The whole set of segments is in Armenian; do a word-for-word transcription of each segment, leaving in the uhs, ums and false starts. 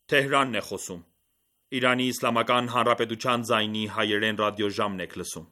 Թեհրանն է խոսում։ Իրանի Իսլամական Հանրապետության ձայնի հայերեն ռադիոժամն եք լսում։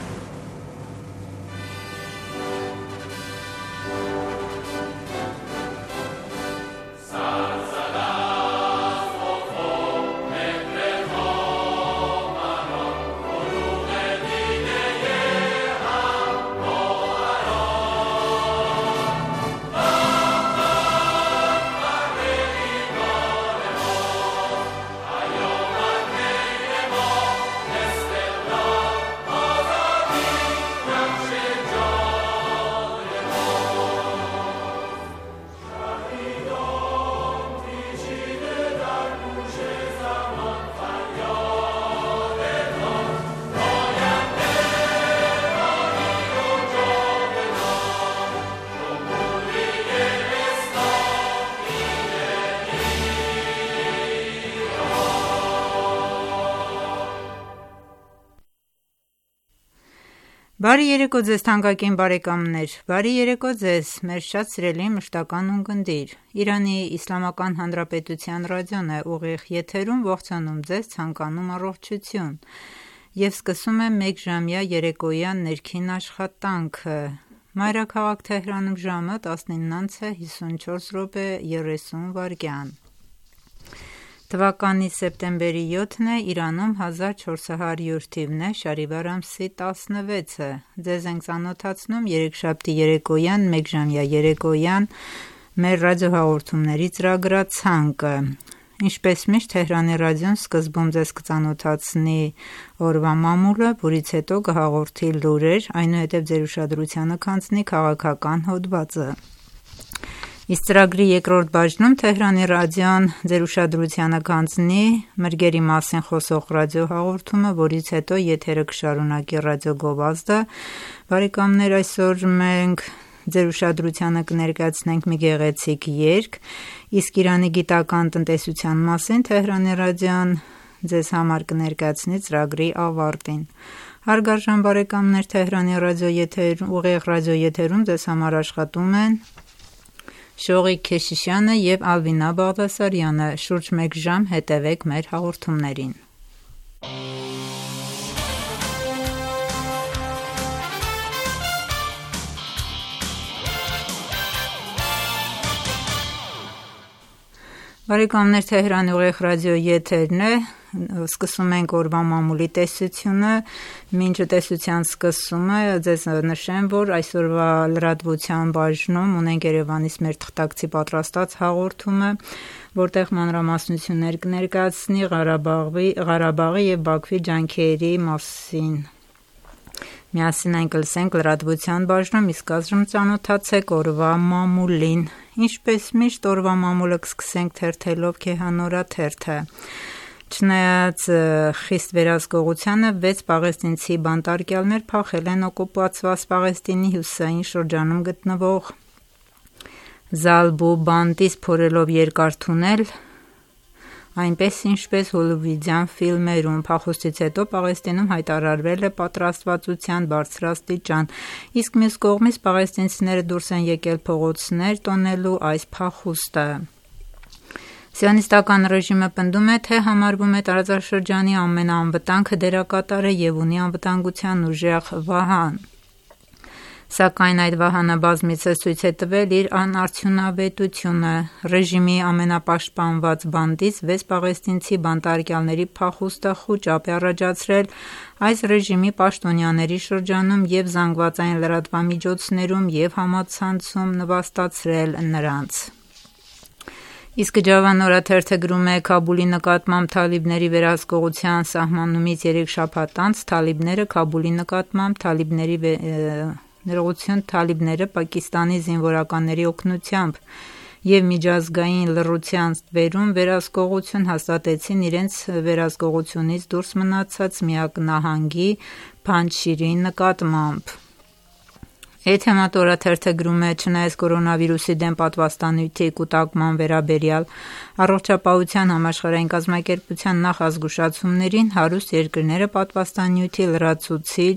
Բարի երեկո ձեզ թանկագին բարեկամներ, բարի երեկո ձեզ մեր շատ սիրելի մշտական ունկնդիր, Իրանի Իսլամական Հանրապետության ռադիոն է ուղիղ եթերում ողջունում ձեզ ցանկանում առողջություն և սկսում է մեկժամյա երեկոյան ներքին աշխատանքը, մայրաքաղաք Թեհրանում ժամը տասնինը հիսունչորս րոպե երեսուն վայրկյան, թվականի սեպտեմբերի յոթն է, Իրանում հազար չորս հարյուր թիվն է, շարիվար ամսի տասնվեցը, ձեզ ենք ծանոթացնում երեքշաբթի երեկոյան մեկժամյա երեկոյան մեր ռադիոհաղորդումների ծրագրացանկը, ինչպես միշտ Թեհրանի ռադիոն սկզբում ձեզ կծանոթացնի օրվա մամուլը, որից հետո կհաղորդի լուրեր, այնուհետև ձեր ուշադրությանը կհանձնի քաղաքական հոդվածը։ Իսկ ծրագրի երկրորդ բաժնում Թեհրանի ռադիոն ձեր ուշադրությանը կհանձնի մրգերի մասին խոսող ռադիոհաղորդումը, որից հետո եթերը կշարունակի ռադիոգովազդը։ Բարեկամներ, այսօր մենք ձեր ուշադրությանը կներկայացնենք մի գեղեցիկ երգ, իսկ Իրանի գիտական տնտեսության մասին Թեհրանի ռադիոն ձեզ համար կներկայացնի ծրագրի ավարտին։ Հարգարժան բարեկամներ, Թեհրանի ռադիոեթերում ուղիղ ռադիոեթերում ձեզ համար աշխատում են Շողիկ Քեշիշյանը և Ալվինա Բաղդասարյանը, շուրջ մեկ ժամ հետևեք մեր հաղորդումներին։ Բարեկամներ, Թեհրանի ուղիղ ռադիոեթերն է, սկսում ենք օրվա մամուլի տեսությունը, մինչ տեսության սկսումը ձեզ նշեմ, որ այսօրվա լրատվության բաժնում ունենք Երևանից մեր թղթակցի պատրաստած հաղորդումը, որտեղ մանրամասնություններ կներկայացնի Ղարաբաղի, Ղարաբաղի և Բաքվի ջանքերի մասին։ Միասին այն կլսենք լրատվության բաժնում, իսկ այժմ ծանոթացեք օրվա մամուլին։ Ինչպես միշտ օրվա մամուլը կսկսենք թերթելով Քեհանորա-թերթը։ Չնայած խիստ վերահսկողությանը, վեց պաղեստինցի բանտարկյալներ փախել են օկուպացված Պաղեստինի հյուսիսային շրջանում գտնվող Զալբու բանտից փորելով երկար թունել, այնպես ինչպես հոլիվուդյան ֆիլմերում։ Փախուստից հետո Պաղեստինում հայտարարվել է պատրաստվածության բարձրաստիճան, իսկ մյուս կողմից պաղեստինցիները դուրս են եկել փողոցներ տոնելու այս փախուստը։ Սիոնիստական ռեժիմը պնդում է, թե համարվում է տարածաշրջանի ամենաանվտանգ դերակատարը և ունի անվտանգության ուժեղ վահան։ Սակայն այդ վահանը բազմիցս ցույց է տվել իր անարդյունավետությունը։ Ռեժիմի ամենապաշտպանված բանտից վեց պաղեստինցի բանտարկյալների փախուստը խուճապ է առաջացրել այս ռեժիմի պաշտոնյաների շրջանում և զանգվածային լրատվամիջոցներում և համացանցում նվաստացրել նրանց։ Իսկ Ջավանորա-թերթը գրում է. Քաբուլի նկատմամբ թալիբների վերահսկողության սահմանումից երեք շաբաթ անց թալիբները Քաբուլի նկատմամբ թալիբների ներողություն թալիբները Պակիստանի զինվորականների օգնությամբ և միջազգային լռության ստվերում վերահսկողություն հաստատեցին իրենց վերահսկողությունից դուրս մնացած միակ նահանգի Փանջշիրի նկատմամբ։ Էթեմատորա թերթը գրում է. չնայած կորոնավիրուսի դեմ պատվաստանյութի կուտակման վերաբերյալ առողջապահության համաշխարհային կազմակերպության նախազգուշացումներին, հարուստ երկրները պատվաստանյութի լրացուցիչ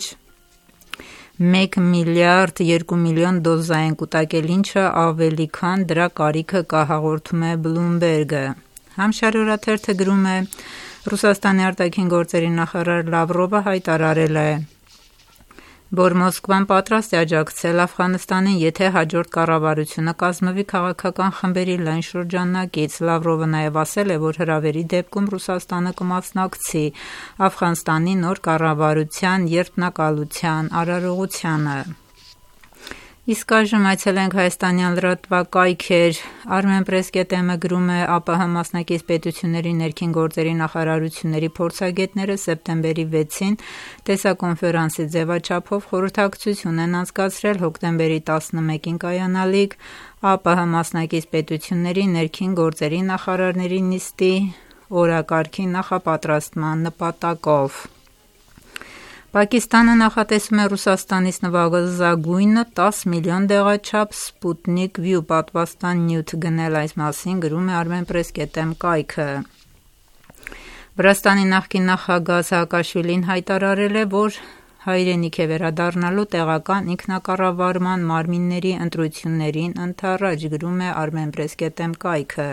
մեկ միլիարդ երկու միլիոն դոզա են կուտակել, ինչը ավելի քան դրա կարիքը կա, հաղորդում է Bloomberg-ը։ Համշարի գրում է. Ռուսաստանի արտաքին գործերի նախարար Լավրովը հայտարարել է, որ Մոսկվան պատրաստ է աջակցել Աֆղանստանին, եթե հաջորդ կառավարությունը կազմվի քաղաքական խմբերի լայն շրջանակից։ Լավրովը նաև ասել է, որ հրավերի դեպքում Ռուսաստանը կմասնակցի Աֆղանստանի նոր կառավարության երդմնակալության արարողությանը։ Իսկ այժմ այցելենք հայաստանյան լրատվակայքեր։ Armenpress.am-ը գրում է. ԱՊՀ մասնակից պետությունների ներքին գործերի նախարարությունների փորձագետները սեպտեմբերի վեցին տեսակոնֆերանսի ձևաչափով խորհրդակցություն են անցկացրել հոկտեմբերի տասնմեկին կայանալիք ԱՊՀ մասնակից պետությունների ներքին գործերի նախարարների նիստի օրակարգի նախապատրաստման նպատակով։ Պակիստանը նախատեսում է Ռուսաստանից նվազագույնը տասը միլիոն դեղաչափ Sputnik V պատվաստանյութ գնել, այս մասին գրում է Armenpress.am կայքը։ Վրաստանի նախկին նախագահ Սաակաշվիլին հայտարարել է, որ հայրենիք է վերադառնալու տեղական ինքնակառավարման մարմինների ընտրություններին ընդառաջ, գրում է Armenpress.am կայքը։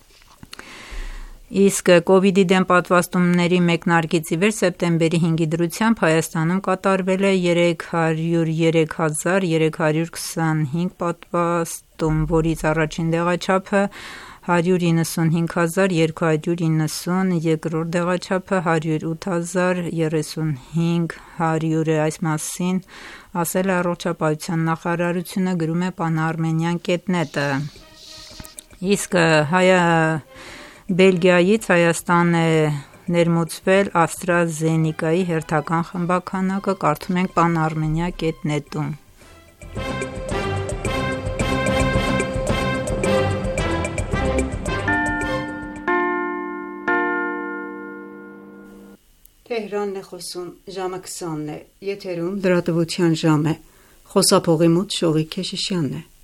Իսկ կովիդի դեմ պատվաստումների մեկնարկից ի վեր սեպտեմբերի հինգի դրությամբ Հայաստանում կատարվել է երեք հարյուր երեք հազար երեք հարյուր քսանհինգ պատվաստում, որից առաջին դեղաչափը հարյուր իննսունհինգ հազար երկու հարյուր իննսուն, երկրորդ դեղաչափը հարյուր ութ հազար երեսունհինգ հարյուր է, այս մասին ասել է Առողջապահության նախարարությունը, գրում է Pan-Armenian.net-ը։ Իսկ հայը Բելգիայից Հայաստան է ներմուծվել AstraZeneca-ի հերթական խմբաքանակը, կարդում ենք Pan-Armenia.net-ում։ Թեհրանն է խոսում, ժամը քսանն է, եթերում լրատվության ժամ է, խոսափողի մոտ Շողիկ Քեշիշյանն է։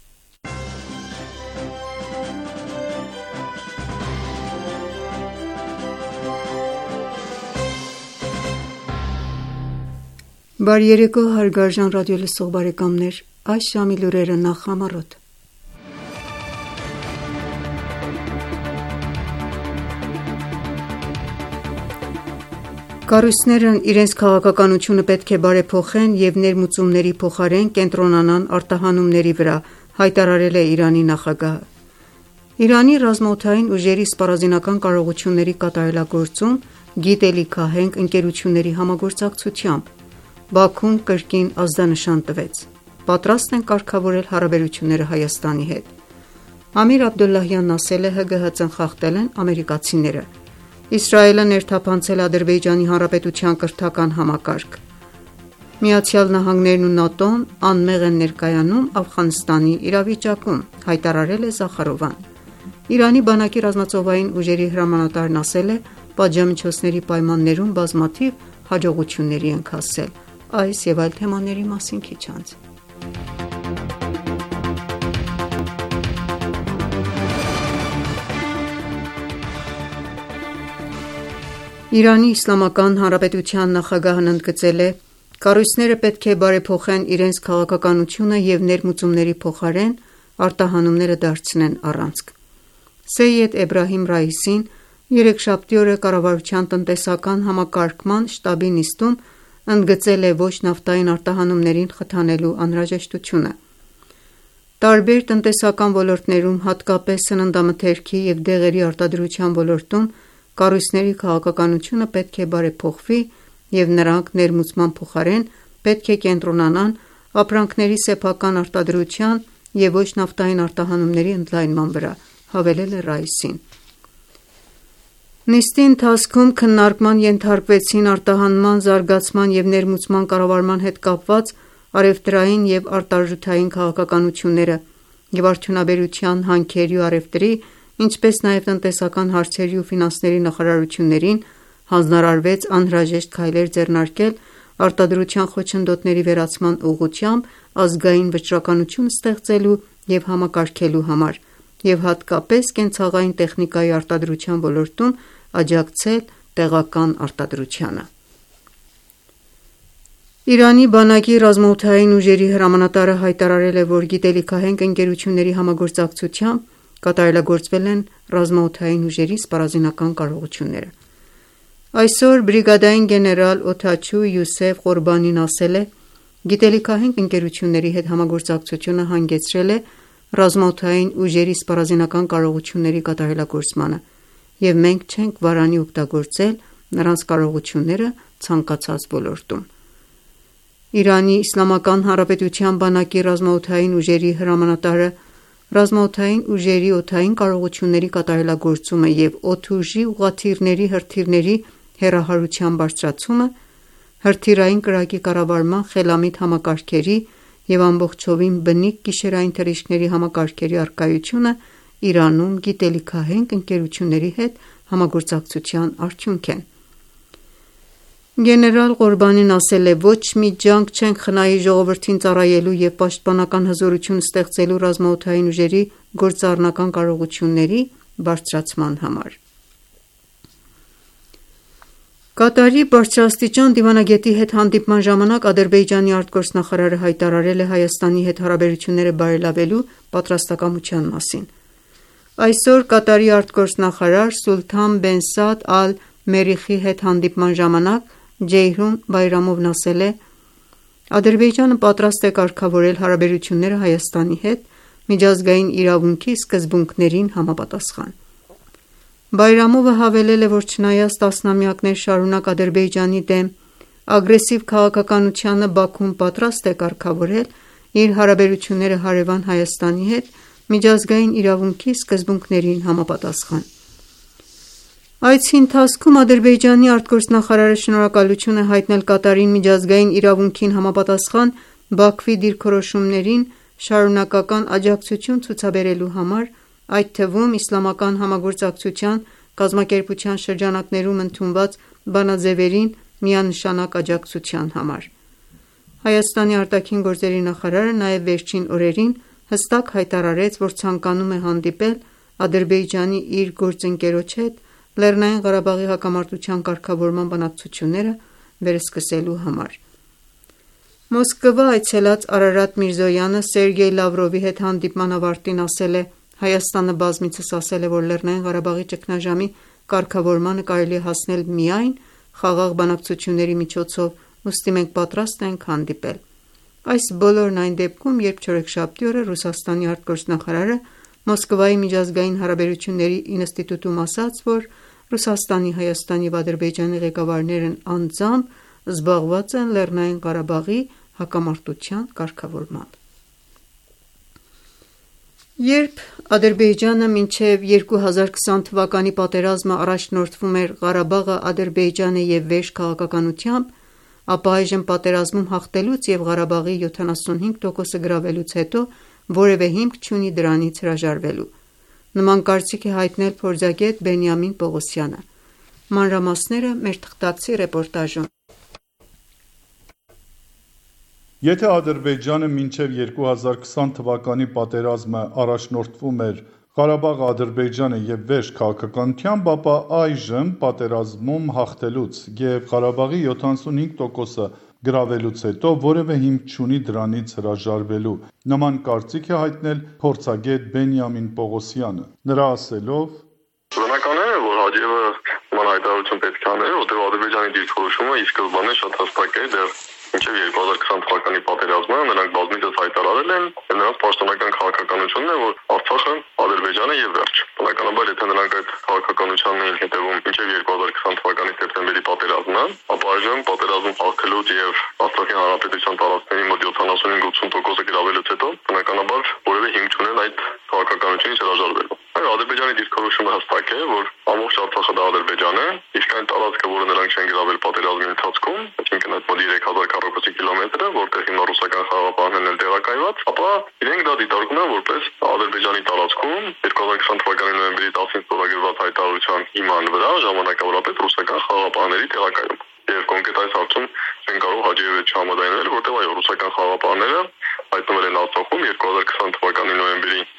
Բարի երեկո հարգարժան ռադիոլսող բարեկամներ, այս ժամի լուրերը նախ համառոտ։ Կառույցներն իրենց քաղաքականությունը պետք է բարեփոխեն և ներմուծումների փոխարեն կենտրոնանան արտահանումների վրա, հայտարարել է Իրանի նախագահը։ Իրանի ռազմաօդային ուժերի սպառազինական կարողությունների կատարելագործում գիտելիքահենք ընկերությունների համագործակցությամբ Բաքուն կրկին ազդանշան տվեց։ Պատրաստ են կարգավորել հարաբերությունները Հայաստանի հետ։ Ամիր Աբդոլլահյանն ասել է՝ ՀԳՀԾ-ն խախտել են ամերիկացիները։ Իսրայելը ներթափանցել Ադրբեջանի Հանրապետության կրթական համակարգ։ ԱՄՆ-ն ու ՆԱՏՕ-ն անմեղ են ներկայանում Աֆղանստանի իրավիճակում, հայտարարել է Զախարովան։ Իրանի բանակի ռազմածովային ուժերի հրամանատարն ասել է՝ պատժամիջոցների պայմաններում բազմաթիվ հաջողությունների ենք հասել։ Այս և այլ թեմաների մասին քիչ անց։ Իրանի Իսլամական Հանրապետության նախագահն ընդգծել է. «Կառույցները պետք է բարեփոխեն իրենց քաղաքականությունը և ներմուծումների փոխարեն արտահանումները դարձնեն առանցք»։ Սեյեդ Էբրահիմ Ռայիսին երեքշաբթի օրը կառավարության տնտեսական համակարգման շտաբի նիստում ընդգծել է ոչ նավթային արտահանումներին խթանելու անհրաժեշտությունը։ Տարբեր տնտեսական ոլորտներում, հատկապես սննդամթերքի և դեղերի արտադրության ոլորտում կառույցների քաղաքականությունը պետք է բարեփոխվի և նրանք ներմուծման փոխարեն պետք է կենտրոնանան ապրանքների սեփական արտադրության և ոչ նավթային արտահանումների ընդլայնման վրա, հավելել է Ռայիսին։ Նիստի ընթացքում քննարկման ենթարկվեցին արտահանման, զարգացման և ներմուծման կառավարման հետ կապված առևտրային և արտարժութային քաղաքականությունները և արդյունաբերության, հանքերի ու առևտրի, ինչպես նաև տնտեսական հարցերի ու ֆինանսների նախարարություններին հանձնարարվեց անհրաժեշտ քայլեր ձեռնարկել արտադրության խոչընդոտների վերացման ուղղությամբ ազգային վճռականություն ստեղծելու և համակարգելու համար և հատկապես կենցաղային տեխնիկայի արտադրության ոլորտում աջակցել տեղական արտադրությանը։ Իրանի բանակի ռազմաօդային ուժերի հրամանատարը հայտարարել է, որ գիտելիքահենք ընկերությունների համագործակցությամբ կատարելագործվել են ռազմաօդային ուժերի սպառազինական կարողությունները։ Այսօր բրիգադային գեներալ Օթաչու Յուսեֆ Ղորբանին ասել է. «Գիտելիքահենք ընկերությունների հետ համագործակցությունը հանգեցրել է ռազմաօդային ուժերի սպառազինական կարողությունների կատարելագործմանը, և մենք չենք վարանի օգտագործել նրանց կարողությունները ցանկացած ոլորտում»։ Իրանի Իսլամական Հանրապետության բանակի ռազմաօդային ուժերի հրամանատարը ռազմաօդային ուժերի օդային կարողությունների կատարելագործումը և օդուժի ուղղաթիռների հրթիռների հեռահարության բարձրացումը, հրթիռային կրակի կառավարման խելամիտ համակարգերի և ամբողջովին բնիկ գիշերային թռիչքների համակարգերի առկայությունը Իրանում գիտելիքահենք ընկերությունների հետ համագործակցության արդյունք են։ Գեներալ Ղորբանին ասել է. «Ոչ մի ջանք չենք խնայի ժողովրդին ծառայելու և պաշտպանական հզորություն ստեղծելու ռազմաօդային ուժերի գործառնական կարողությունների բարձրացման համար»։ Կատարի բարձրաստիճան դիվանագետի հետ հանդիպման ժամանակ Ադրբեջանի արտգործնախարարը հայտարարել է Հայաստանի հետ հարաբերությունները բարելավելու պատրաստակամության մասին։ Այսօր Կատարի արտգործնախարար Սուլթան բեն Սադ Ալ Մերիխի հետ հանդիպման ժամանակ Ջեյհուն Բայրամովն ասել է. «Ադրբեջանը պատրաստ է կարգավորել հարաբերությունները Հայաստանի հետ միջազգային իրավունքի սկզբունքներին համապատասխան»։ Բայրամովը հավելել է, որ չնայած տասնամյակներ շարունակ Ադրբեջանի դեմ ագրեսիվ քաղաքականությանը, Բաքուն պատրաստ է կարգավորել իր հարաբերությունները հարևան Հայաստանի հետ միջազգային իրավունքի սկզբունքներին համապատասխան։ Այցի ընթացքում Ադրբեջանի արտգործնախարարը շնորհակալություն է հայտնել Կատարին միջազգային իրավունքին համապատասխան Բաքվի դիրքորոշումներին շարունակական աջակցություն ցուցաբերելու համար, այդ թվում Իսլամական համագործակցության կազմակերպության շրջանակներում ընդունված բանաձևերին միանշանակ աջակցության համար։ Հայաստանի արտաքին գործերի նախարարը նաև վերջին օրերին հստակ հայտարարեց, որ ցանկանում է հանդիպել Ադրբեջանի իր գործընկերոջ հետ Լեռնային Ղարաբաղի հակամարտության կարգավորման բանակցությունները վերսկսելու համար։ Մոսկվա այցելած Արարատ Միրզոյանը Սերգեյ Լավրովի հետ հանդիպման ավարտին ասել է. «Հայաստանը բազմիցս ասել է, որ Լեռնային Ղարաբաղի ճգնաժամի կարգավորմանը կարելի է հասնել միայն խաղաղ բանակցությունների միջոցով, ուստի մենք պատրաստ ենք հանդիպել»։ Այս բոլորն այն դեպքում, երբ չորեքշաբթի օրը Ռուսաստանի արտգործնախարարը Մոսկվայի միջազգային հարաբերությունների ինստիտուտում ասաց, որ Ռուսաստանի, Հայաստանի և Ադրբեջանի ղեկավարներն անձամբ զբաղված են Լեռնային Ղարաբաղի հակամարտության կարգավորմամբ։ Երբ Ադրբեջանը մինչև երկու հազար քսան թվականի պատերազմը առաջնորդվում էր Ղարաբաղը Ադրբեջան է և վեհ քաղաքականությամբ, ապա այժմ պատերազմում հաղթելուց և Ղարաբաղի յոթանասունհինգ տոկոսը գրավելուց հետո որևէ հիմք չունի դրանից հրաժարվելու։ Նման կարծիք է հայտնել փորձագետ Բենյամին Պողոսյանը։ Մանրամասները մեր թղթակցի ռեպորտաժում։ Եթե Ադրբեջանը մինչև երկու հազար քսան թվականի պատերազմը առաջնորդվում էր Ղարաբաղը Ադրբեջան է և վեհ քաղաքականությամբ, ապա այժմ պատերազմում հաղթելուց և Ղարաբաղի յոթանասունհինգ տոկոսը գրավելուց հետո որևէ հիմք չունի դրանից հրաժարվելու։ Նման կարծիք է հայտնել փորձագետ Բենյամին Պողոսյանը։ Նրա ասելով. Բնական է, որ Հաջիևը նման հայտարարություն պետք է աներ, որտեղ Ադրբեջանի դիրքորոշումը ի սկզբանե շատ հստակ է, դեռ մինչև երկու հազար քսան թվականի պատերազմը նրանք բազմիցս հայտարարել են, և նրանց պաշտոնական քաղաքականությունն է, որ Արցախը Ադրբեջան է և վերջ։ Բնականաբար, եթե նրանք այդ քաղաքականությանն էին հետևում մինչև երկու հազար քսան թվականի սեպտեմբերի պատերազմը, ապա այժմ պատերազմում հաղթելուց և Արցախի հանրապետության տարածքների մոտ յոթանասունհինգ ութսուն տոկոսը գրավելուց հետո, բնականաբար որևէ հիմք չունեն այդ քաղաքականությունից հրաժարվելու։ Այո, Ադրբեջանի դիրքորոշումը հստակ է, որ ամբողջ Արցախը դա Ադրբեջան է, իսկ այն տարածքը, որը նրանք չեն գրավել պատերազմի ընթացքում, այսինքն այդ մոտ երեք հազար քառակուսի կիլոմետրը, որտեղ հիմա ռուսական խաղաղապահներն են տեղակայված, ապա իրենք դա դիտարկում են որպես Ադրբեջանի տարածքում երկու հազար քսան թվականի նոյեմբերի տասին ստորագրված հայտարարության հիման վրա ժամանակավորապես ռուսական խաղաղապահների տեղակայում։ Եվ կոնկրետ այս հարցում չեն կարող Հաջիևը չհամաձայնել, որտեղ այո ռուսական խաղաղապահները հայտնվել են Արցախում երկու հազար քսան թվականի նոյեմբերի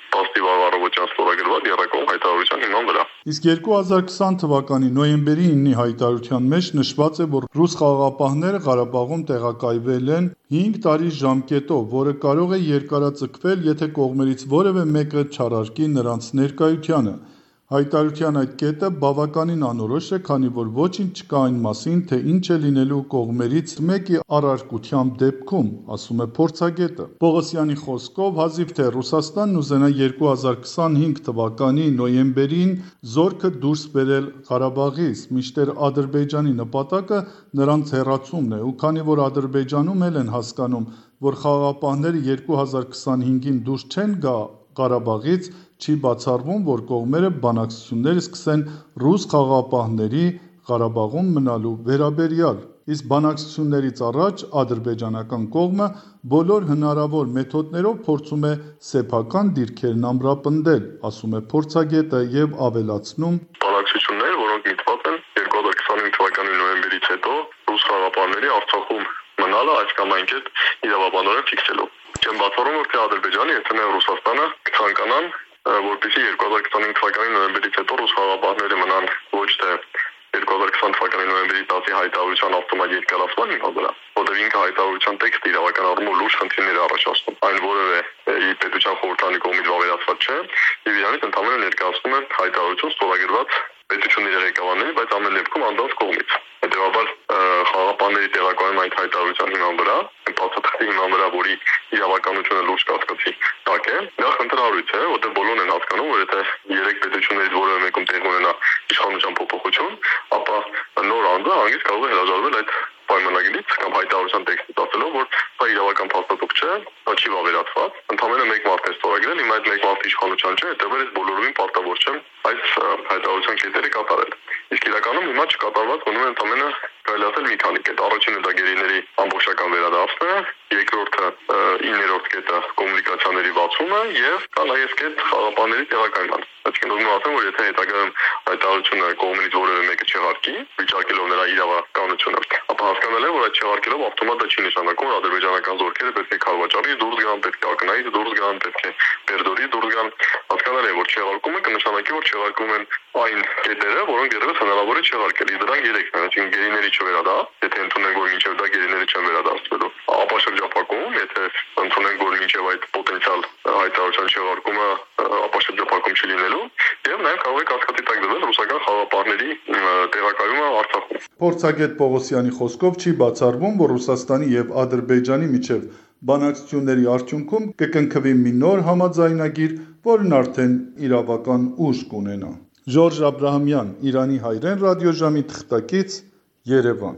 փաստի վարվարողության ստորագրված եռակողմ հայտարարության հիման վրա։ Իսկ երկու հազար քսան թվականի նոյեմբերի իննի հայտարարության մեջ նշված է, որ ռուս խաղաղապահները Ղարաբաղում տեղակայվել են հինգ տարի ժամկետով, որը կարող է երկարաձգվել, եթե կողմերից որևէ մեկը չարարկի նրանց ներկայությանը։ Հայտարարության այդ կետը բավականին անորոշ է, քանի որ ոչինչ չկա այն մասին, թե ինչ է լինելու կողմերից մեկի առարկությամբ դեպքում, ասում է փորձագետը։ Պողոսյանի խոսքով, հազիվ թե Ռուսաստանն ուզենա երկու հազար քսանհինգ թվականի նոյեմբերին զորքը դուրս բերել Ղարաբաղից, մինչդեռ Ադրբեջանի նպատակը նրանց հեռացումն է, ու քանի որ Ադրբեջանում էլ են հասկանում, որ խաղաղապահները երկու հազար քսանհինգին դուրս չեն գա Ղարաբաղից, չի բացառվում, որ կողմերը բանակցություններ սկսեն ռուս խաղաղապահների Ղարաբաղում մնալու վերաբերյալ։ Իսկ բանակցություններից առաջ ադրբեջանական կողմը բոլոր հնարավոր մեթոդներով փորձում է սեփական դիրքերն ամրապնդել, ասում է փորձագետը եւ ավելացնում. Բանակցություններ, որոնք միտված են երկու հազար քսանհինգ թվականի նոյեմբերից հետո ռուս խաղաղապահների Արցախում մնալը այս կամ այն կետ իրավաբանորեն ֆիքսելով։ Չեմ բացառում, որ թե Ադրբեջանը, եթե նաև Ռուսաստանը կցանկանան, որպեսզի երկու հազար քսանհինգ թվականի նոյեմբերից հետո ռուս խաղաղապահները մնան ոչ թե երկու հազար քսան թվականի նոյեմբերի տասի հայտարարության ավտոմատ երկարացման հիման վրա, որտեղ ինքը հայտարարության տեքստը իրավական առումով լուրջ խնդիրներ է առաջացնում։ Այն որևէ պետության խորհրդանի կողմից վավերացված չէ, եւ իրանից ընդհանրապես ներկայացնում է հայտարարություն ստորագրված պետությունների ղեկավարների, բայց ամեն դեպքում անձանց կողմից։ Հետևաբար խաղաղապահների տեղակայում այդ հայտարարության հիման վրա, բացատրի հիման վրա, որի իրավականությունը լուրջ կասկածի տակ է, դա խնդրահարույց է, որտեղ բոլորն են հասկանում, որ եթե երեք պետություններից որևէ մեկում տեղի ունենա իշխանության փոփոխություն, ապա նոր անձը հանգիստ կարող է հրաժարվել այդ պայմանագրից կամ հայտարարության տեքստից ասելով, որ դա իրավական փաստաթուղթ չէ, դա չի վավերացված, ընդհանրապես մեկ մարդ է ստորագրել, հիմա այդ մեկ մարդը իշխանության չէ, հետևաբար ես բոլորովին պարտավոր չեմ այս հայտարարության կետերը կատարել։ Իսկ իրականում հիմա չկատարված մնում է ընդհանրապես կարելի ասել մի քանի կետ։ Առաջինը դա գերիների ամբողջական վերադարձն է, երկրորդը իններորդ կետը կոմունիկացիաների բացումը եւ կա նաեւ կետ խաղաղապահների տեղակայման։ Այսինքն ուզում եմ ասեմ, որ եթե հետագայում հայտարարությունը կողմից որևէ մեկը չեղարկի, վիճակելով նրա իրավականությունը, ապա հասկանալ է, որ այդ չեղարկելով ավտոմատ չի նշանակում, որ ադրբեջանական զորքերը պետք է Քարվաճարից դուրս գան, պետք է Ակնայից դուրս գան, պետք է Բերդորից դուրս գան։ Հասկանալ է, որ չեղարկումը կնշանակի, որ չեղարկում են այն կետերը, որոնք դեռևս հնարավոր է չեղարկել։ Դրանք երեքն են, այսինքն գերիների չվերադարձ, եթե ընդունենք, որ մինչև դա գերիները չեն վերադարձվելու, ապա շրջափակում, եթե ընդունենք, որ մինչև այդ պոտենցիալ հայտարարության չեղարկումը ապա շրջափակում չի լինելու, եւ նաեւ կարող է կասկածի տակ դրվել ռուսական խաղաղապահների տեղակայումը Արցախում։ Փորձագետ Պողոսյանի խոսքով չի բացառվում, որ Ռուսաստանի եւ Ադրբեջանի միջև բանակցությունների արդյունքում կկնքվի մի նոր համաձայնագիր, որն արդեն իրավական ուժ կունենա։ Ժորժ Աբրահամյան, Իրանի հայրեն ռադիոժամի թղթակից, Երևան։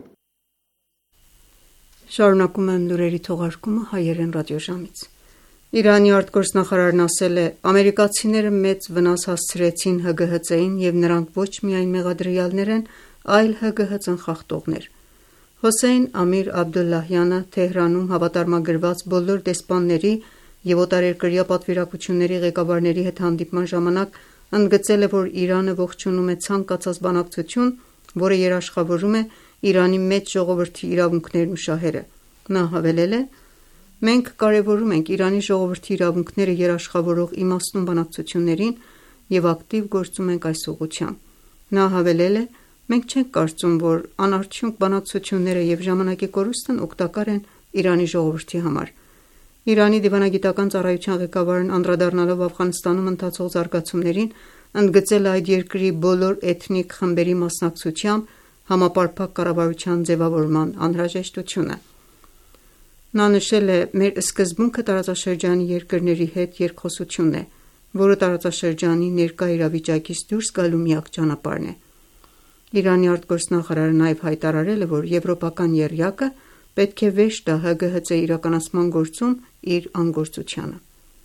Շարունակում են լուրերի թողարկումը հայերեն ռադիոժամից։ Իրանի արտգործնախարարն ասել է, ամերիկացիները մեծ վնաս հասցրեցին Հ Գ Հ Ց-ին եւ նրանք ոչ միայն մեղադրյալներ են, այլ Հ Գ Հ Ց-ն խախտողներ։ Հոսեյն Ամիր Աբդուլլահյանը Թեհրանում հավատարմագրված բոլոր դեսպանների եւ օտարերկրյա պատվիրակությունների ղեկավարների հետ հանդիպման ժամանակ ընդգծել է, որ Իրանը ողջունում է ցանկացած բանակցություն, որը երաշխավորում է Իրանի մեծ ժողովրդի իրավունքներն ու շահերը։ Նա հավելել է. «Մենք կարևորում ենք Իրանի ժողովրդի իրավունքները երաշխավորող իմաստուն բանակցություններին եւ ակտիվ գործում ենք այս ուղղությամբ»։ Նա հավելել է. «Մենք չենք կարծում, որ անարդյունք բանակցությունները եւ ժամանակի կորուստն օգտակար են Իրանի ժողովրդի համար»։ Իրանի դիվանագիտական ծառայության ղեկավարն անդրադառնալով Աֆղանստանում ընթացող զարգացումներին, ընդգծել է այդ երկրի բոլոր էթնիկ խմբերի մասնակցությամբ համապարփակ կառավարության ձևավորման անհրաժեշտությունը։ Նա նշել է. «Մեր սկզբունքը տարածաշրջանի երկրների հետ երկխոսությունն է, որը տարածաշրջանի ներկա իրավիճակից դուրս գալու միակ ճանապարհն է»։ Իրանի արտգործնախարարը նաև հայտարարել է, որ եվրոպական եռյակը պետք է վերջ տա Հ Գ Հ Ց իրականացման գործում իր անգործությանը։